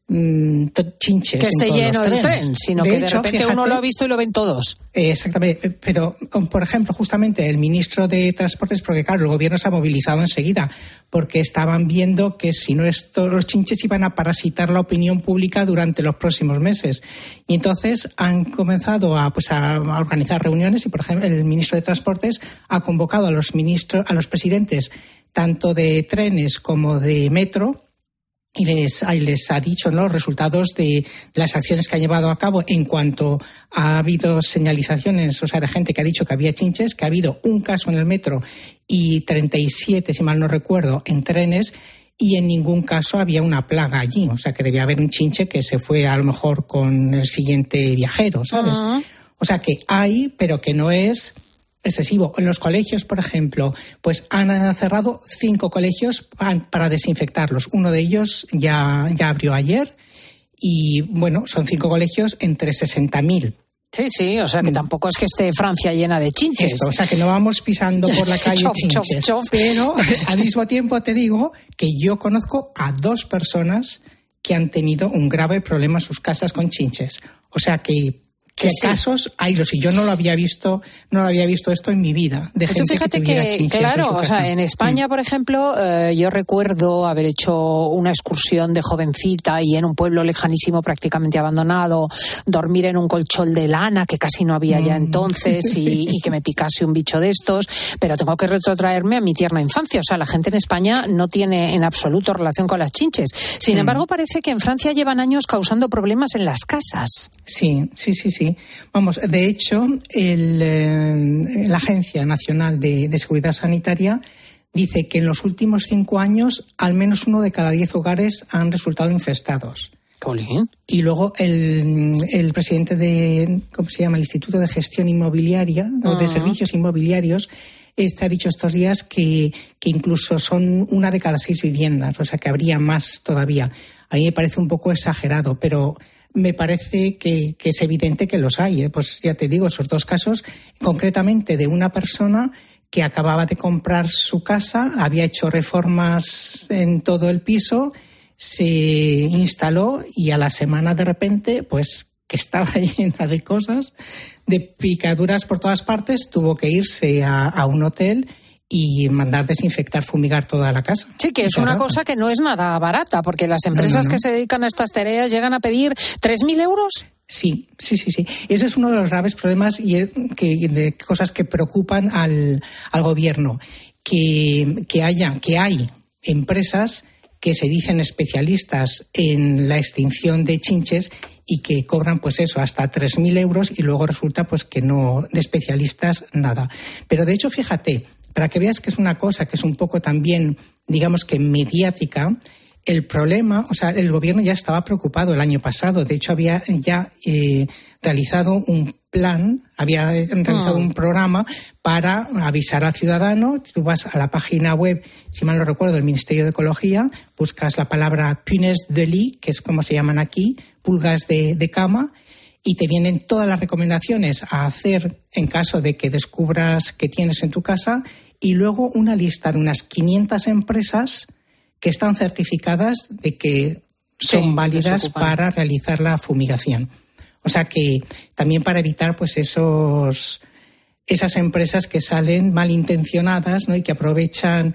chinches. Que esté lleno el trenes. tren, sino de que hecho, de repente fíjate, uno lo ha visto y lo ven todos. Exactamente, pero por ejemplo, justamente el ministro de Transportes, porque claro, el gobierno se ha movilizado enseguida, porque estaban viendo que si no estos los chinches iban a parasitar la opinión pública durante los próximos meses. Y entonces han comenzado a organizar reuniones y, por ejemplo, el ministro de Transportes ha convocado a los presidentes tanto de trenes como de metro, y les ha dicho, ¿no?, los resultados de las acciones que han llevado a cabo en cuanto ha habido señalizaciones, o sea, de gente que ha dicho que había chinches, que ha habido un caso en el metro y 37, si mal no recuerdo, en trenes, y en ningún caso había una plaga allí. O sea, que debía haber un chinche que se fue a lo mejor con el siguiente viajero, ¿sabes? Uh-huh. O sea, que hay, pero que no es excesivo. En los colegios, por ejemplo, pues han cerrado 5 colegios para desinfectarlos. Uno de ellos ya abrió ayer y, bueno, son 5 colegios entre 60.000. Sí, o sea que tampoco es que esté Francia llena de chinches. Eso, o sea que no vamos pisando por la calle chinches. Pero al mismo tiempo te digo que yo conozco a 2 personas que han tenido un grave problema en sus casas con chinches. O sea que casos hay los, y yo no lo había visto esto en mi vida, de gente fíjate que tuviera chinches. Claro, o sea, en España, por ejemplo, yo recuerdo haber hecho una excursión de jovencita y en un pueblo lejanísimo prácticamente abandonado, dormir en un colchón de lana que casi no había ya entonces y que me picase un bicho de estos, pero tengo que retrotraerme a mi tierna infancia. O sea, la gente en España no tiene en absoluto relación con las chinches. Sin embargo, parece que en Francia llevan años causando problemas en las casas. Sí. Vamos, de hecho, la Agencia Nacional de Seguridad Sanitaria dice que en los últimos 5 años al menos 1 de cada 10 hogares han resultado infestados. Colín. Y luego el presidente de, ¿cómo se llama?, el Instituto de Gestión Inmobiliaria o de Servicios Inmobiliarios, ha dicho estos días que incluso son 1 de cada 6 viviendas, o sea que habría más todavía. A mí me parece un poco exagerado, pero me parece que es evidente que los hay. Pues ya te digo, esos 2 casos, concretamente de una persona que acababa de comprar su casa, había hecho reformas en todo el piso, se instaló y a la semana de repente, pues que estaba llena de cosas, de picaduras por todas partes, tuvo que irse a un hotel y mandar desinfectar, fumigar toda la casa. Sí, que es una cosa que no es nada barata, porque las empresas que se dedican a estas tareas llegan a pedir 3.000 euros. Sí. Ese es uno de los graves problemas y de cosas que preocupan al gobierno. Que hay empresas que se dicen especialistas en la extinción de chinches y que cobran, pues eso, hasta 3.000 euros y luego resulta pues que no, de especialistas nada. Pero de hecho, fíjate, para que veas que es una cosa que es un poco también, digamos que mediática, el problema, o sea, el gobierno ya estaba preocupado el año pasado. De hecho, había ya realizado un plan, había realizado un programa para avisar al ciudadano. Tú vas a la página web, si mal no recuerdo, del Ministerio de Ecología, buscas la palabra punaises de lit, que es como se llaman aquí, pulgas de cama, y te vienen todas las recomendaciones a hacer en caso de que descubras que tienes en tu casa, y luego una lista de unas 500 empresas que están certificadas de que son válidas para realizar la fumigación. O sea que también para evitar pues esas empresas que salen malintencionadas, ¿no?, y que aprovechan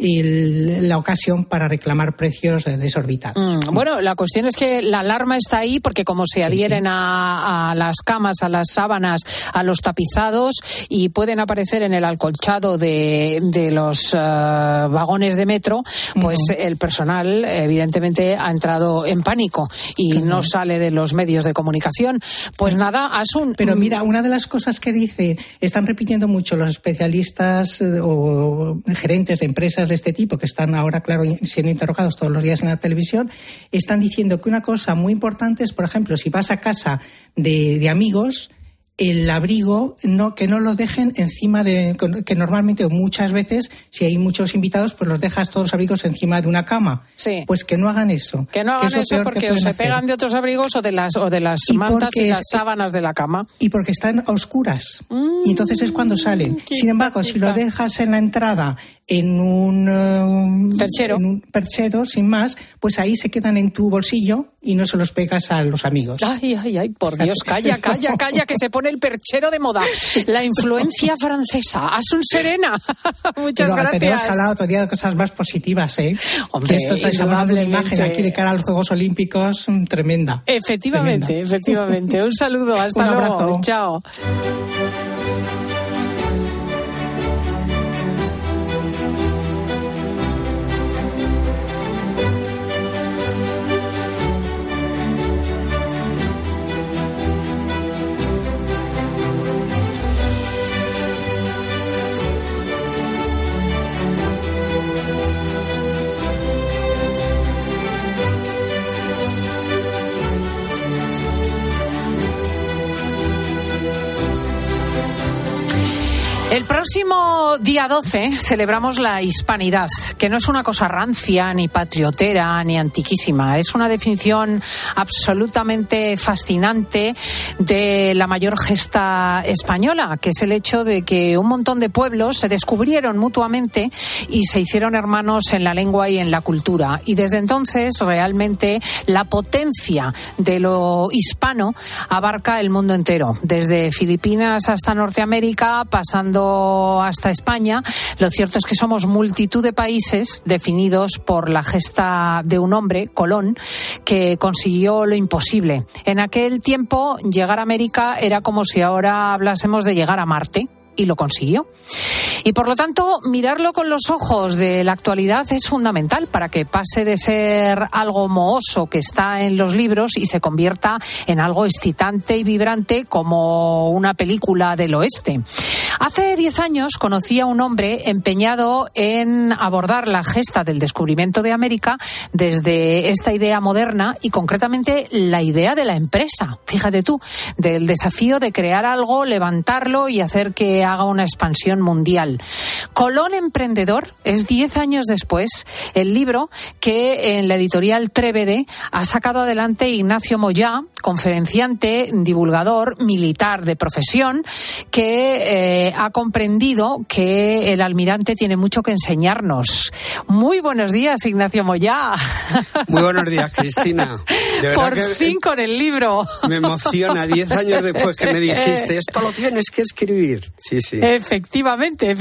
la ocasión para reclamar precios desorbitados. Bueno, la cuestión es que la alarma está ahí porque como se adhieren a las camas, a las sábanas, a los tapizados y pueden aparecer en el acolchado de los vagones de metro, pues el personal evidentemente ha entrado en pánico y no sale de los medios de comunicación. Pues nada, Asun. Pero mira, una de las cosas que dice, están repitiendo mucho los especialistas o gerentes de empresas de este tipo, que están ahora, claro, siendo interrogados todos los días en la televisión, están diciendo que una cosa muy importante es, por ejemplo, si vas a casa de amigos, el abrigo que no lo dejen encima de, que normalmente o muchas veces si hay muchos invitados pues los dejas todos los abrigos encima de una cama. Sí. Pues que no hagan eso. Que no hagan eso porque o se pegan de otros abrigos o de las mantas y las sábanas de la cama. Y porque están a oscuras. Y entonces es cuando salen. Sin embargo, si lo dejas en la entrada en un perchero, sin más, pues ahí se quedan en tu bolsillo y no se los pegas a los amigos. Ay, por Dios, calla, que se pone el perchero de moda. La influencia francesa. Asun Serena. Muchas gracias. Tenemos que hablar otro día de cosas más positivas, ¿eh? Hombre, esto te está dando una imagen aquí de cara a los Juegos Olímpicos tremenda. Efectivamente. Un saludo, hasta luego. Abrazo. Chao. El próximo día 12 celebramos la hispanidad, que no es una cosa rancia, ni patriotera, ni antiquísima. Es una definición absolutamente fascinante de la mayor gesta española, que es el hecho de que un montón de pueblos se descubrieron mutuamente y se hicieron hermanos en la lengua y en la cultura. Y desde entonces, realmente, la potencia de lo hispano abarca el mundo entero, desde Filipinas hasta Norteamérica, pasando hasta España. Lo cierto es que somos multitud de países definidos por la gesta de un hombre, Colón, que consiguió lo imposible. En aquel tiempo, llegar a América era como si ahora hablásemos de llegar a Marte. Y lo consiguió. Y por lo tanto, mirarlo con los ojos de la actualidad es fundamental para que pase de ser algo mohoso que está en los libros y se convierta en algo excitante y vibrante como una película del oeste. Hace 10 años conocí a un hombre empeñado en abordar la gesta del descubrimiento de América desde esta idea moderna y concretamente la idea de la empresa. Fíjate tú, del desafío de crear algo, levantarlo y hacer que haga una expansión mundial. Colón Emprendedor es 10 años después el libro que en la editorial Trévede ha sacado adelante Ignacio Moyá, conferenciante, divulgador, militar de profesión, que ha comprendido que el almirante tiene mucho que enseñarnos. Muy buenos días, Ignacio Moyá. Muy buenos días, Cristina. Por fin con el libro. Me emociona, 10 años después que me dijiste, esto lo tienes que escribir. Sí. Efectivamente.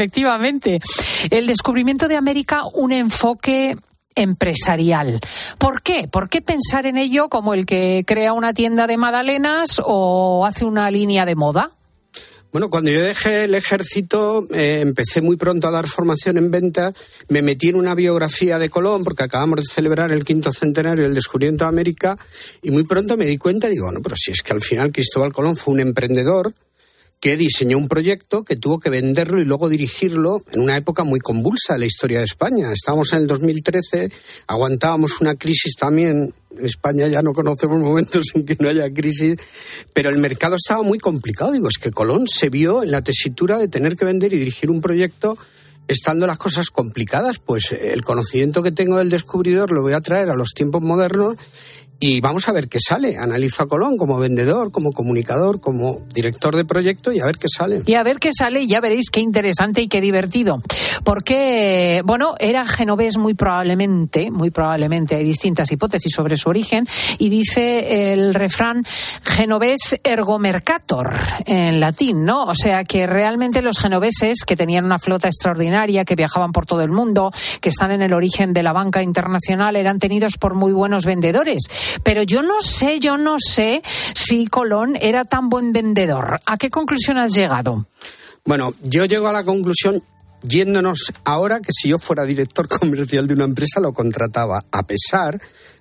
El descubrimiento de América, un enfoque empresarial. ¿Por qué? ¿Por qué pensar en ello como el que crea una tienda de magdalenas o hace una línea de moda? Bueno, cuando yo dejé el ejército, empecé muy pronto a dar formación en ventas, me metí en una biografía de Colón, porque acabamos de celebrar el 5º centenario del descubrimiento de América, y muy pronto me di cuenta y digo, no, pero si es que al final Cristóbal Colón fue un emprendedor que diseñó un proyecto, que tuvo que venderlo y luego dirigirlo en una época muy convulsa de la historia de España. Estábamos en el 2013, aguantábamos una crisis también. En España ya no conocemos momentos en que no haya crisis, pero el mercado estaba muy complicado. Digo, es que Colón se vio en la tesitura de tener que vender y dirigir un proyecto estando las cosas complicadas. Pues el conocimiento que tengo del descubridor lo voy a traer a los tiempos modernos y vamos a ver qué sale. Analizo a Colón como vendedor, como comunicador, como director de proyecto y a ver qué sale. Y a ver qué sale y ya veréis qué interesante y qué divertido. Porque, bueno, era genovés muy probablemente, hay distintas hipótesis sobre su origen, y dice el refrán genovés ergo mercator en latín, ¿no? O sea que realmente los genoveses, que tenían una flota extraordinaria, que viajaban por todo el mundo, que están en el origen de la banca internacional, eran tenidos por muy buenos vendedores. Pero yo no sé si Colón era tan buen vendedor. ¿A qué conclusión has llegado? Bueno, yo llego a la conclusión, yéndonos ahora, que si yo fuera director comercial de una empresa lo contrataba, a pesar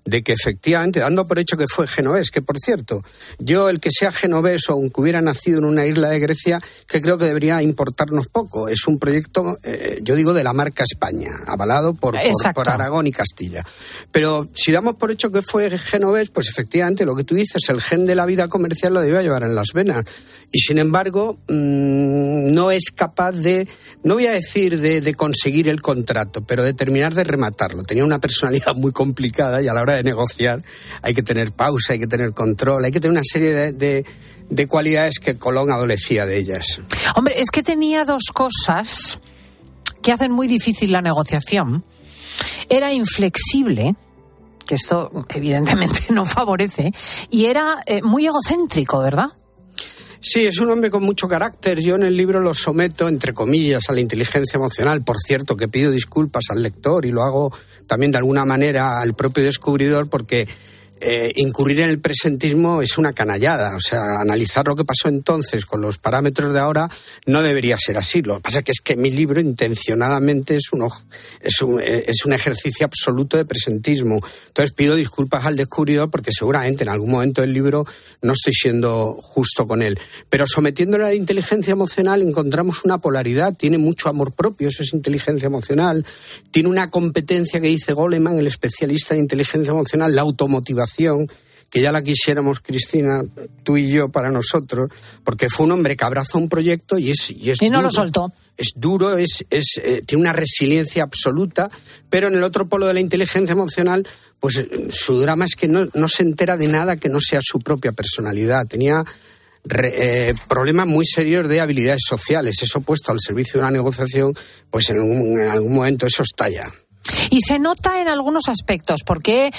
de que efectivamente, dando por hecho que fue genovés, que por cierto, yo el que sea genovés o aunque hubiera nacido en una isla de Grecia, que creo que debería importarnos poco. Es un proyecto, yo digo, de la marca España, avalado por Aragón y Castilla. Pero si damos por hecho que fue genovés, pues efectivamente lo que tú dices, el gen de la vida comercial lo debía llevar en las venas. Y sin embargo, no es capaz de, no voy a decir de conseguir el contrato, pero de terminar de rematarlo. Tenía una personalidad muy complicada y a la hora de negociar hay que tener pausa, hay que tener control, hay que tener una serie de cualidades que Colón adolecía de ellas. Hombre, es que tenía dos cosas que hacen muy difícil la negociación. Era inflexible, que esto evidentemente no favorece, y era muy egocéntrico, ¿verdad? Sí, es un hombre con mucho carácter. Yo en el libro lo someto, entre comillas, a la inteligencia emocional. Por cierto, que pido disculpas al lector y lo hago también de alguna manera al propio descubridor, porque incurrir en el presentismo es una canallada. O sea, analizar lo que pasó entonces con los parámetros de ahora no debería ser así. Lo que pasa es que mi libro intencionadamente es un ejercicio absoluto de presentismo. Entonces pido disculpas al descubridor porque seguramente en algún momento del libro no estoy siendo justo con él. Pero sometiéndole a la inteligencia emocional encontramos una polaridad. Tiene mucho amor propio, eso es inteligencia emocional. Tiene una competencia que dice Goleman, el especialista en inteligencia emocional, la automotivación, que ya la quisiéramos, Cristina, tú y yo, para nosotros, porque fue un hombre que abraza un proyecto y no duro. Lo soltó. Es duro, tiene una resiliencia absoluta, pero en el otro polo de la inteligencia emocional, pues su drama es que no se entera de nada que no sea su propia personalidad. Tenía problemas muy serios de habilidades sociales. Eso puesto al servicio de una negociación, pues en algún momento eso estalla. Y se nota en algunos aspectos, porque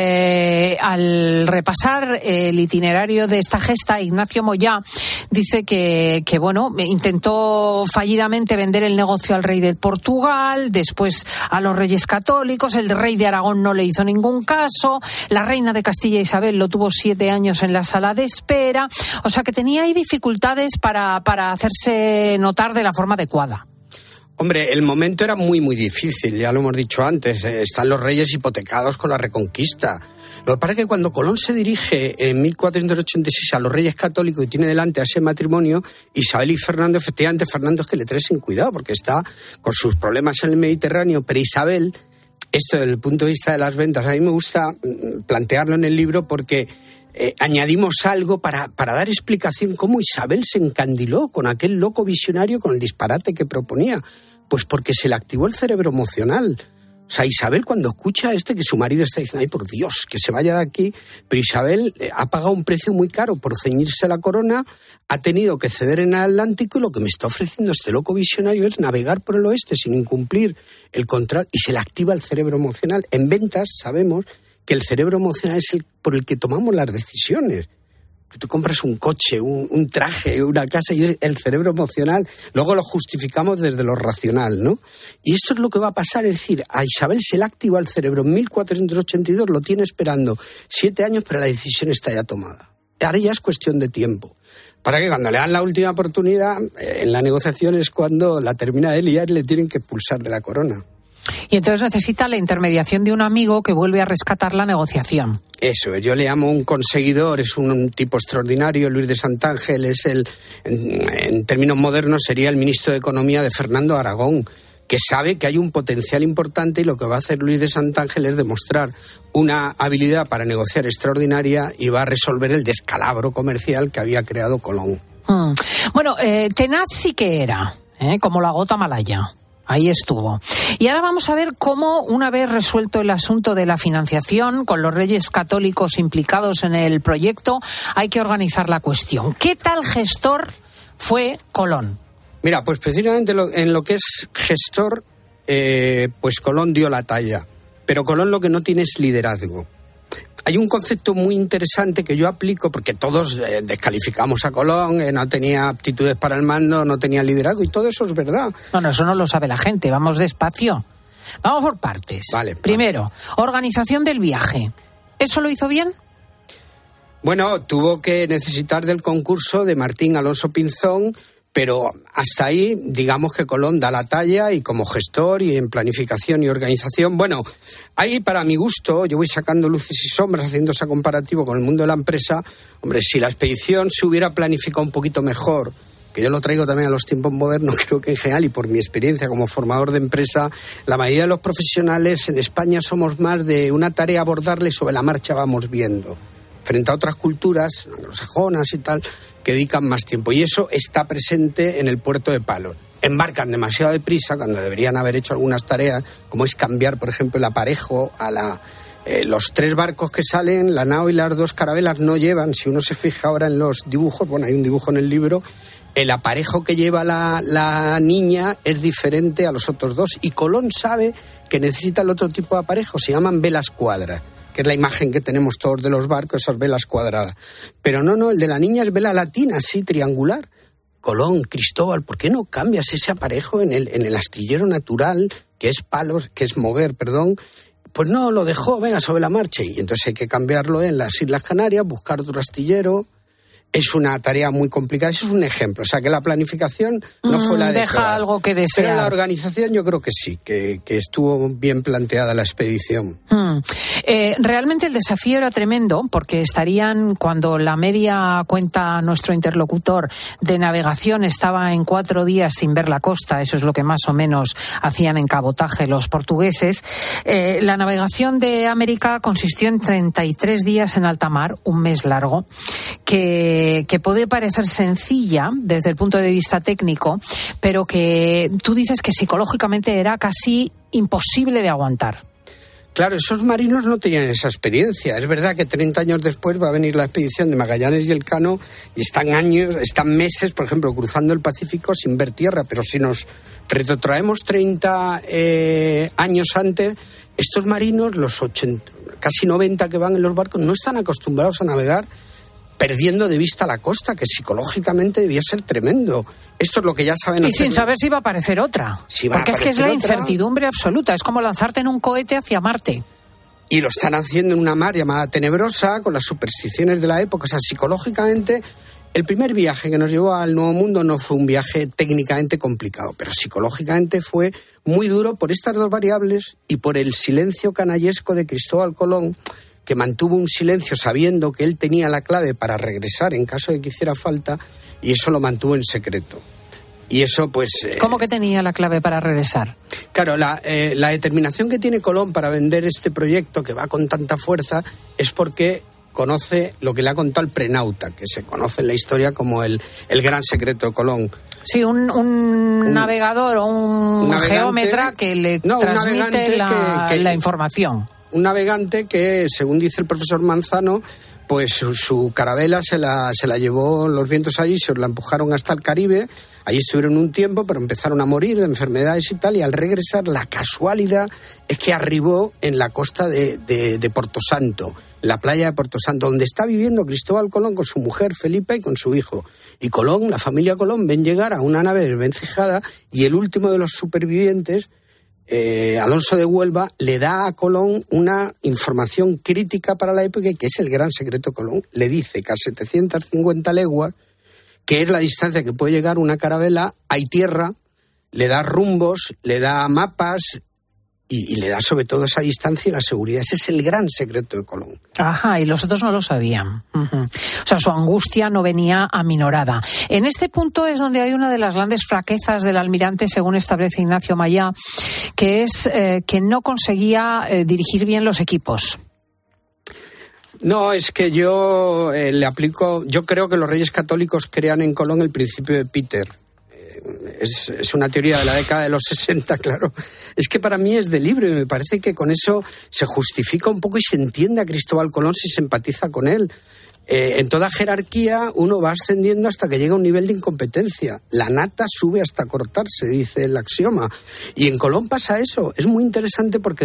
al repasar el itinerario de esta gesta, Ignacio Moyá dice que bueno, intentó fallidamente vender el negocio al rey de Portugal, después a los reyes católicos, el rey de Aragón no le hizo ningún caso, la reina de Castilla Isabel lo tuvo 7 años en la sala de espera, o sea que tenía ahí dificultades para hacerse notar de la forma adecuada. Hombre, el momento era muy, muy difícil, ya lo hemos dicho antes. Están los reyes hipotecados con la Reconquista. Lo que pasa es que cuando Colón se dirige en 1486 a los reyes católicos y tiene delante a ese matrimonio, Isabel y Fernando, efectivamente, Fernando es que le trae sin cuidado porque está con sus problemas en el Mediterráneo, pero Isabel, esto desde el punto de vista de las ventas, a mí me gusta plantearlo en el libro porque añadimos algo para dar explicación cómo Isabel se encandiló con aquel loco visionario, con el disparate que proponía. Pues porque se le activó el cerebro emocional. O sea, Isabel cuando escucha que su marido está diciendo, ay, por Dios, que se vaya de aquí, pero Isabel ha pagado un precio muy caro por ceñirse la corona, ha tenido que ceder en el Atlántico y lo que me está ofreciendo este loco visionario es navegar por el oeste sin incumplir el contrato y se le activa el cerebro emocional. En ventas sabemos que el cerebro emocional es el por el que tomamos las decisiones. Que tú compras un coche, un traje, una casa y es el cerebro emocional. Luego lo justificamos desde lo racional, ¿no? Y esto es lo que va a pasar, es decir, a Isabel se le activa el cerebro en 1482, lo tiene esperando 7 años, pero la decisión está ya tomada. Ahora ya es cuestión de tiempo. Para que cuando le dan la última oportunidad, en la negociación es cuando la termina de liar y le tienen que expulsar de la corona. Y entonces necesita la intermediación de un amigo que vuelve a rescatar la negociación. Eso, yo le llamo un conseguidor, es un tipo extraordinario, Luis de Santángel, es en términos modernos sería el ministro de Economía de Fernando Aragón, que sabe que hay un potencial importante y lo que va a hacer Luis de Santángel es demostrar una habilidad para negociar extraordinaria y va a resolver el descalabro comercial que había creado Colón. Bueno, tenaz sí que era, como la gota malaya. Ahí estuvo. Y ahora vamos a ver cómo, una vez resuelto el asunto de la financiación, con los reyes católicos implicados en el proyecto, hay que organizar la cuestión. ¿Qué tal gestor fue Colón? Mira, pues precisamente en lo que es gestor, pues Colón dio la talla. Pero Colón lo que no tiene es liderazgo. Hay un concepto muy interesante que yo aplico, porque todos descalificamos a Colón, no tenía aptitudes para el mando, no tenía liderazgo, y todo eso es verdad. Bueno, eso no lo sabe la gente, vamos despacio. Vamos por partes. Vale. Primero, organización del viaje. ¿Eso lo hizo bien? Bueno, tuvo que necesitar del concurso de Martín Alonso Pinzón, Pero hasta ahí, digamos que Colón da la talla y como gestor y en planificación y organización. Bueno, ahí para mi gusto, yo voy sacando luces y sombras, haciendo ese comparativo con el mundo de la empresa. Hombre, si la expedición se hubiera planificado un poquito mejor, que yo lo traigo también a los tiempos modernos, creo que en general, y por mi experiencia como formador de empresa, la mayoría de los profesionales en España somos más de una tarea abordarla y sobre la marcha vamos viendo, frente a otras culturas, anglosajonas y tal, que dedican más tiempo. Y eso está presente en el puerto de Palos. Embarcan demasiado deprisa cuando deberían haber hecho algunas tareas, como es cambiar, por ejemplo, el aparejo a los 3 barcos que salen, la nao y las 2 carabelas no llevan, si uno se fija ahora en los dibujos, bueno, hay un dibujo en el libro, el aparejo que lleva la niña es diferente a los otros 2, y Colón sabe que necesita el otro tipo de aparejo, se llaman velas cuadras, que es la imagen que tenemos todos de los barcos, esas velas cuadradas. Pero no, el de la niña es vela latina, así, triangular. Colón, Cristóbal, ¿por qué no cambias ese aparejo en el astillero natural, que es Moguer, Pues no, lo dejó, venga, sobre la marcha. Y entonces hay que cambiarlo en las Islas Canarias, buscar otro astillero. Es una tarea muy complicada, eso es un ejemplo. O sea, que la planificación no fue la de deja todas. algo que desear. Pero la organización yo creo que sí, que estuvo bien planteada la expedición. Realmente el desafío era tremendo, porque estarían, cuando la media, cuenta nuestro interlocutor, de navegación estaba en 4 días sin ver la costa, eso es lo que más o menos hacían en cabotaje los portugueses. La navegación de América consistió en 33 días en alta mar, un mes largo, que puede parecer sencilla desde el punto de vista técnico, pero que tú dices que psicológicamente era casi imposible de aguantar. Claro, esos marinos no tenían esa experiencia. Es verdad que 30 años después va a venir la expedición de Magallanes y Elcano y están meses, por ejemplo, cruzando el Pacífico sin ver tierra, pero si nos retrotraemos 30 años antes, estos marinos, los 80, casi 90 que van en los barcos, no están acostumbrados a navegar perdiendo de vista la costa, que psicológicamente debía ser tremendo. Esto es lo que ya saben hacer. Y sin saber si va a aparecer otra. Porque es que es la incertidumbre absoluta. Es como lanzarte en un cohete hacia Marte. Y lo están haciendo en una mar llamada Tenebrosa, con las supersticiones de la época. O sea, psicológicamente, el primer viaje que nos llevó al Nuevo Mundo no fue un viaje técnicamente complicado, pero psicológicamente fue muy duro por estas 2 variables y por el silencio canallesco de Cristóbal Colón, que mantuvo un silencio sabiendo que él tenía la clave para regresar en caso de que hiciera falta, y eso lo mantuvo en secreto. Y eso, pues... ¿Cómo que tenía la clave para regresar? Claro, la determinación que tiene Colón para vender este proyecto, que va con tanta fuerza, es porque conoce lo que le ha contado el prenauta, que se conoce en la historia como el gran secreto de Colón. Sí, un navegador o un geómetra que le transmite la información. Un navegante que, según dice el profesor Manzano, pues su carabela se la llevó los vientos allí, se la empujaron hasta el Caribe. Allí estuvieron un tiempo, pero empezaron a morir de enfermedades y tal, y al regresar la casualidad es que arribó en la costa de Porto Santo, la playa de Porto Santo, donde está viviendo Cristóbal Colón con su mujer Felipa y con su hijo. Y Colón, la familia Colón, ven llegar a una nave desvencijada, y el último de los supervivientes, Alonso de Huelva, le da a Colón una información crítica para la época, que es el gran secreto de Colón. Le dice que a 750 leguas, que es la distancia que puede llegar una carabela, hay tierra, le da rumbos, le da mapas y le da sobre todo esa distancia y la seguridad. Ese es el gran secreto de Colón. Ajá, y los otros no lo sabían. O sea, su angustia no venía aminorada. En este punto es donde hay una de las grandes flaquezas del almirante, según establece Ignacio Mayá, que es que no conseguía dirigir bien los equipos. No, es que yo yo creo que los Reyes Católicos crean en Colón el principio de Peter. Es una teoría de la década de los 60, claro. Es que para mí es de libro y me parece que con eso se justifica un poco y se entiende a Cristóbal Colón si se empatiza con él. En toda jerarquía uno va ascendiendo hasta que llega a un nivel de incompetencia. La nata sube hasta cortarse, dice el axioma. Y en Colón pasa eso. Es muy interesante porque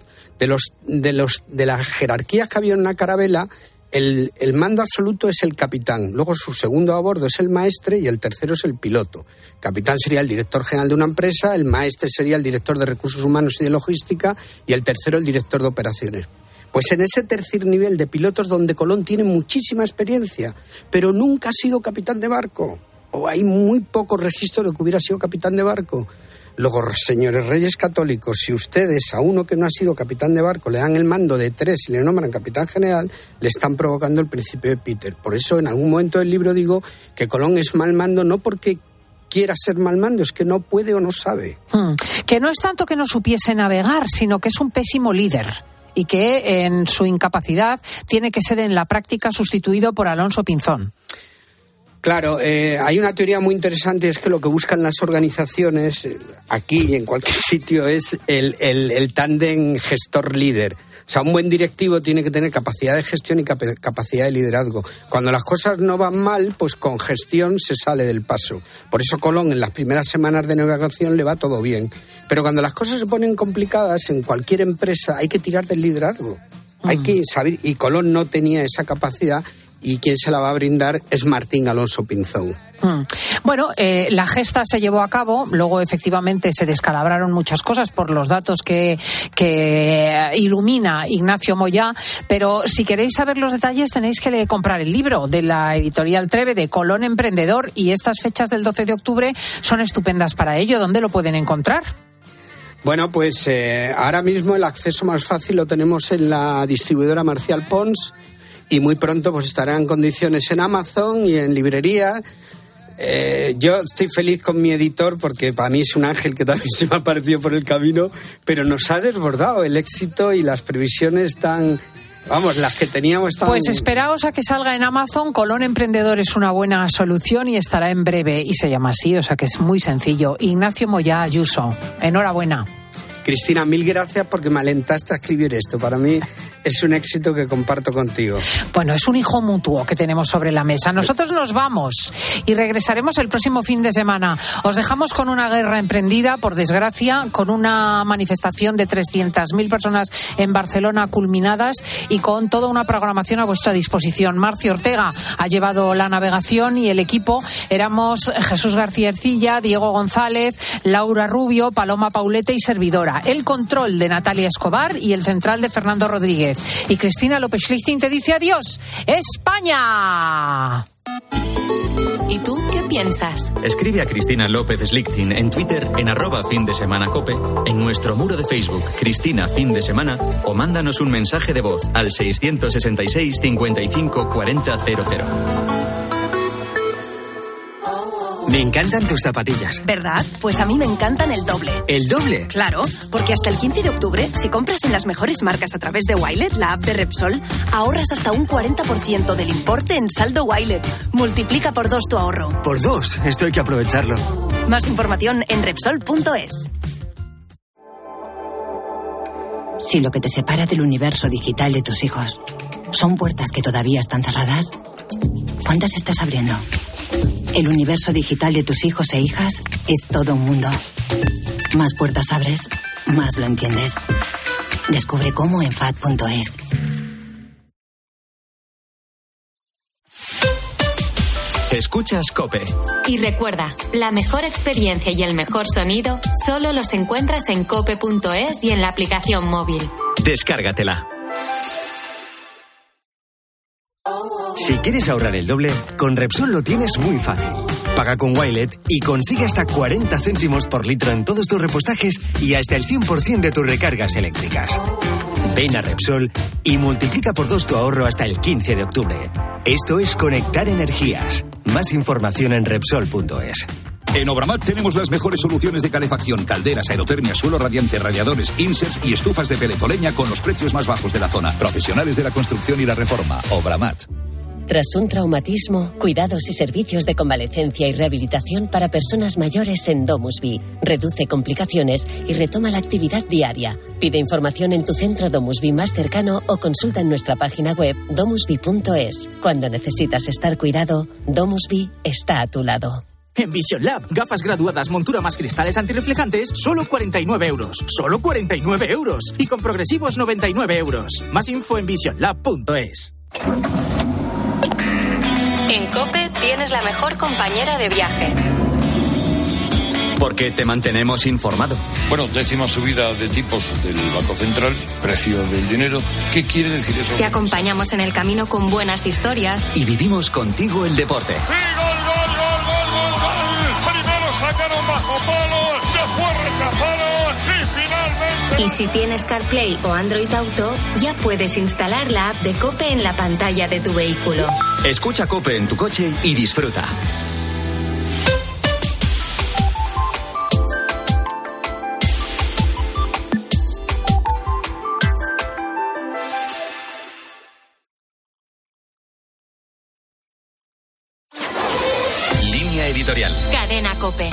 de las jerarquías que había en una carabela, el mando absoluto es el capitán. Luego su segundo a bordo es el maestre y el tercero es el piloto. El capitán sería el director general de una empresa, el maestre sería el director de recursos humanos y de logística y el tercero el director de operaciones. Pues en ese tercer nivel de pilotos donde Colón tiene muchísima experiencia, pero nunca ha sido capitán de barco. o hay muy pocos registros de que hubiera sido capitán de barco. Luego, señores reyes católicos, si ustedes a uno que no ha sido capitán de barco le dan el mando de 3 y le nombran capitán general, le están provocando el principio de Peter. Por eso, en algún momento del libro digo que Colón es mal mando, no porque quiera ser mal mando, es que no puede o no sabe. Que no es tanto que no supiese navegar, sino que es un pésimo líder y que en su incapacidad tiene que ser en la práctica sustituido por Alonso Pinzón. Claro, hay una teoría muy interesante, es que lo que buscan las organizaciones, aquí y en cualquier sitio, es el tándem gestor-líder. O sea, un buen directivo tiene que tener capacidad de gestión y capacidad de liderazgo. Cuando las cosas no van mal, pues con gestión se sale del paso. Por eso Colón en las primeras semanas de navegación le va todo bien. Pero cuando las cosas se ponen complicadas en cualquier empresa hay que tirar del liderazgo. Hay que saber, y Colón no tenía esa capacidad. Y quien se la va a brindar es Martín Alonso Pinzón. Bueno, la gesta se llevó a cabo, luego efectivamente se descalabraron muchas cosas por los datos que ilumina Ignacio Moyá, pero si queréis saber los detalles tenéis que comprar el libro de la editorial Treve de Colón Emprendedor, y estas fechas del 12 de octubre son estupendas para ello. ¿Dónde lo pueden encontrar? Bueno, pues ahora mismo el acceso más fácil lo tenemos en la distribuidora Marcial Pons, y muy pronto pues estará en condiciones en Amazon y en librerías. Yo estoy feliz con mi editor porque para mí es un ángel que también se me ha aparecido por el camino, pero nos ha desbordado el éxito y las previsiones tan... Vamos, las que teníamos tan... Pues esperaos a que salga en Amazon. Colón Emprendedor es una buena solución y estará en breve, y se llama así, o sea que es muy sencillo. Ignacio Moyá Ayuso, enhorabuena. Cristina, mil gracias porque me alentaste a escribir esto. Para mí es un éxito que comparto contigo. Bueno, es un hijo mutuo que tenemos sobre la mesa. Nosotros nos vamos y regresaremos el próximo fin de semana. Os dejamos con una guerra emprendida, por desgracia, con una manifestación de 300.000 personas en Barcelona culminadas y con toda una programación a vuestra disposición. Marcio Ortega ha llevado la navegación y el equipo éramos Jesús García Ercilla, Diego González, Laura Rubio, Paloma Paulete y servidora. El control de Natalia Escobar y el central de Fernando Rodríguez. Y Cristina López-Schlichting te dice adiós, España. ¿Y tú qué piensas? Escribe a Cristina López-Schlichting en Twitter en @findesemanacope, en nuestro muro de Facebook Cristina Fin de Semana, o mándanos un mensaje de voz al 666 55 40 00. Me encantan tus zapatillas. ¿Verdad? Pues a mí me encantan el doble. ¿El doble? Claro, porque hasta el 15 de octubre, si compras en las mejores marcas a través de Wilet, la app de Repsol, ahorras hasta un 40% del importe en saldo Wilet. Multiplica por 2 tu ahorro. Por 2, esto hay que aprovecharlo. Más información en Repsol.es. Si lo que te separa del universo digital de tus hijos son puertas que todavía están cerradas, ¿cuántas estás abriendo? El universo digital de tus hijos e hijas es todo un mundo. Más puertas abres, más lo entiendes. Descubre cómo en FAD.es. Escuchas COPE. Y recuerda, la mejor experiencia y el mejor sonido solo los encuentras en cope.es y en la aplicación móvil. Descárgatela. Si quieres ahorrar el doble, con Repsol lo tienes muy fácil. Paga con Wilet y consigue hasta 40 céntimos por litro en todos tus repostajes y hasta el 100% de tus recargas eléctricas. Ven a Repsol y multiplica por 2 tu ahorro hasta el 15 de octubre. Esto es conectar energías. Más información en Repsol.es. En Obramat tenemos las mejores soluciones de calefacción, calderas, aerotermia, suelo radiante, radiadores, inserts y estufas de peletoleña con los precios más bajos de la zona. Profesionales de la construcción y la reforma. Obramat. Tras un traumatismo, cuidados y servicios de convalecencia y rehabilitación para personas mayores en DomusVi. Reduce complicaciones y retoma la actividad diaria. Pide información en tu centro DomusVi más cercano o consulta en nuestra página web domusvi.es. Cuando necesitas estar cuidado, DomusVi está a tu lado. En Vision Lab, gafas graduadas, montura más cristales antirreflejantes, solo 49 euros. ¡Solo 49 euros! Y con progresivos 99 euros. Más info en visionlab.es. En COPE tienes la mejor compañera de viaje. Porque te mantenemos informado. Bueno, 10ª subida de tipos del Banco Central, precio del dinero. ¿Qué quiere decir eso? Te acompañamos en el camino con buenas historias. Y vivimos contigo el deporte. ¡Sí, gol, gol, gol, gol, gol! sacaron bajo palo, ya fue rechazado y finalmente... Y si tienes CarPlay o Android Auto, ya puedes instalar la app de COPE en la pantalla de tu vehículo. Escucha COPE en tu coche y disfruta. Línea editorial. Cadena COPE.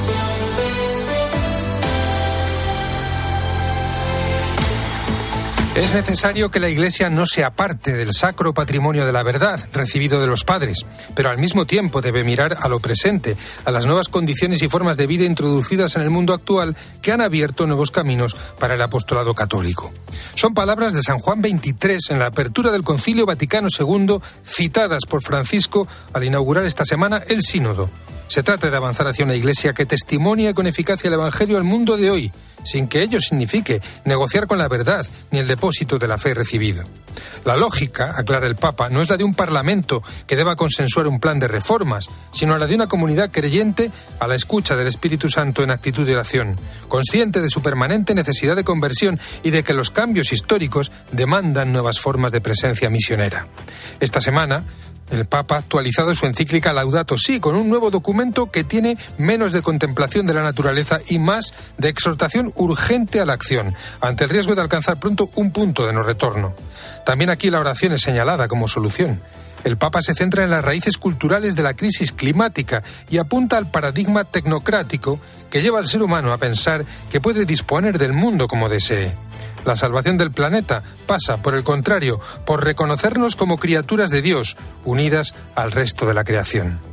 Es necesario que la Iglesia no se aparte del sacro patrimonio de la verdad recibido de los padres, pero al mismo tiempo debe mirar a lo presente, a las nuevas condiciones y formas de vida introducidas en el mundo actual que han abierto nuevos caminos para el apostolado católico. Son palabras de San Juan XXIII en la apertura del Concilio Vaticano II, citadas por Francisco al inaugurar esta semana el Sínodo. Se trata de avanzar hacia una Iglesia que testimonia con eficacia el Evangelio al mundo de hoy, sin que ello signifique negociar con la verdad ni el depósito de la fe recibida. La lógica, aclara el Papa, no es la de un parlamento que deba consensuar un plan de reformas, sino la de una comunidad creyente a la escucha del Espíritu Santo en actitud de oración, consciente de su permanente necesidad de conversión y de que los cambios históricos demandan nuevas formas de presencia misionera. Esta semana, el Papa ha actualizado su encíclica Laudato Si con un nuevo documento que tiene menos de contemplación de la naturaleza y más de exhortación urgente a la acción, ante el riesgo de alcanzar pronto un punto de no retorno. También aquí la oración es señalada como solución. El Papa se centra en las raíces culturales de la crisis climática y apunta al paradigma tecnocrático que lleva al ser humano a pensar que puede disponer del mundo como desee. La salvación del planeta pasa, por el contrario, por reconocernos como criaturas de Dios, unidas al resto de la creación.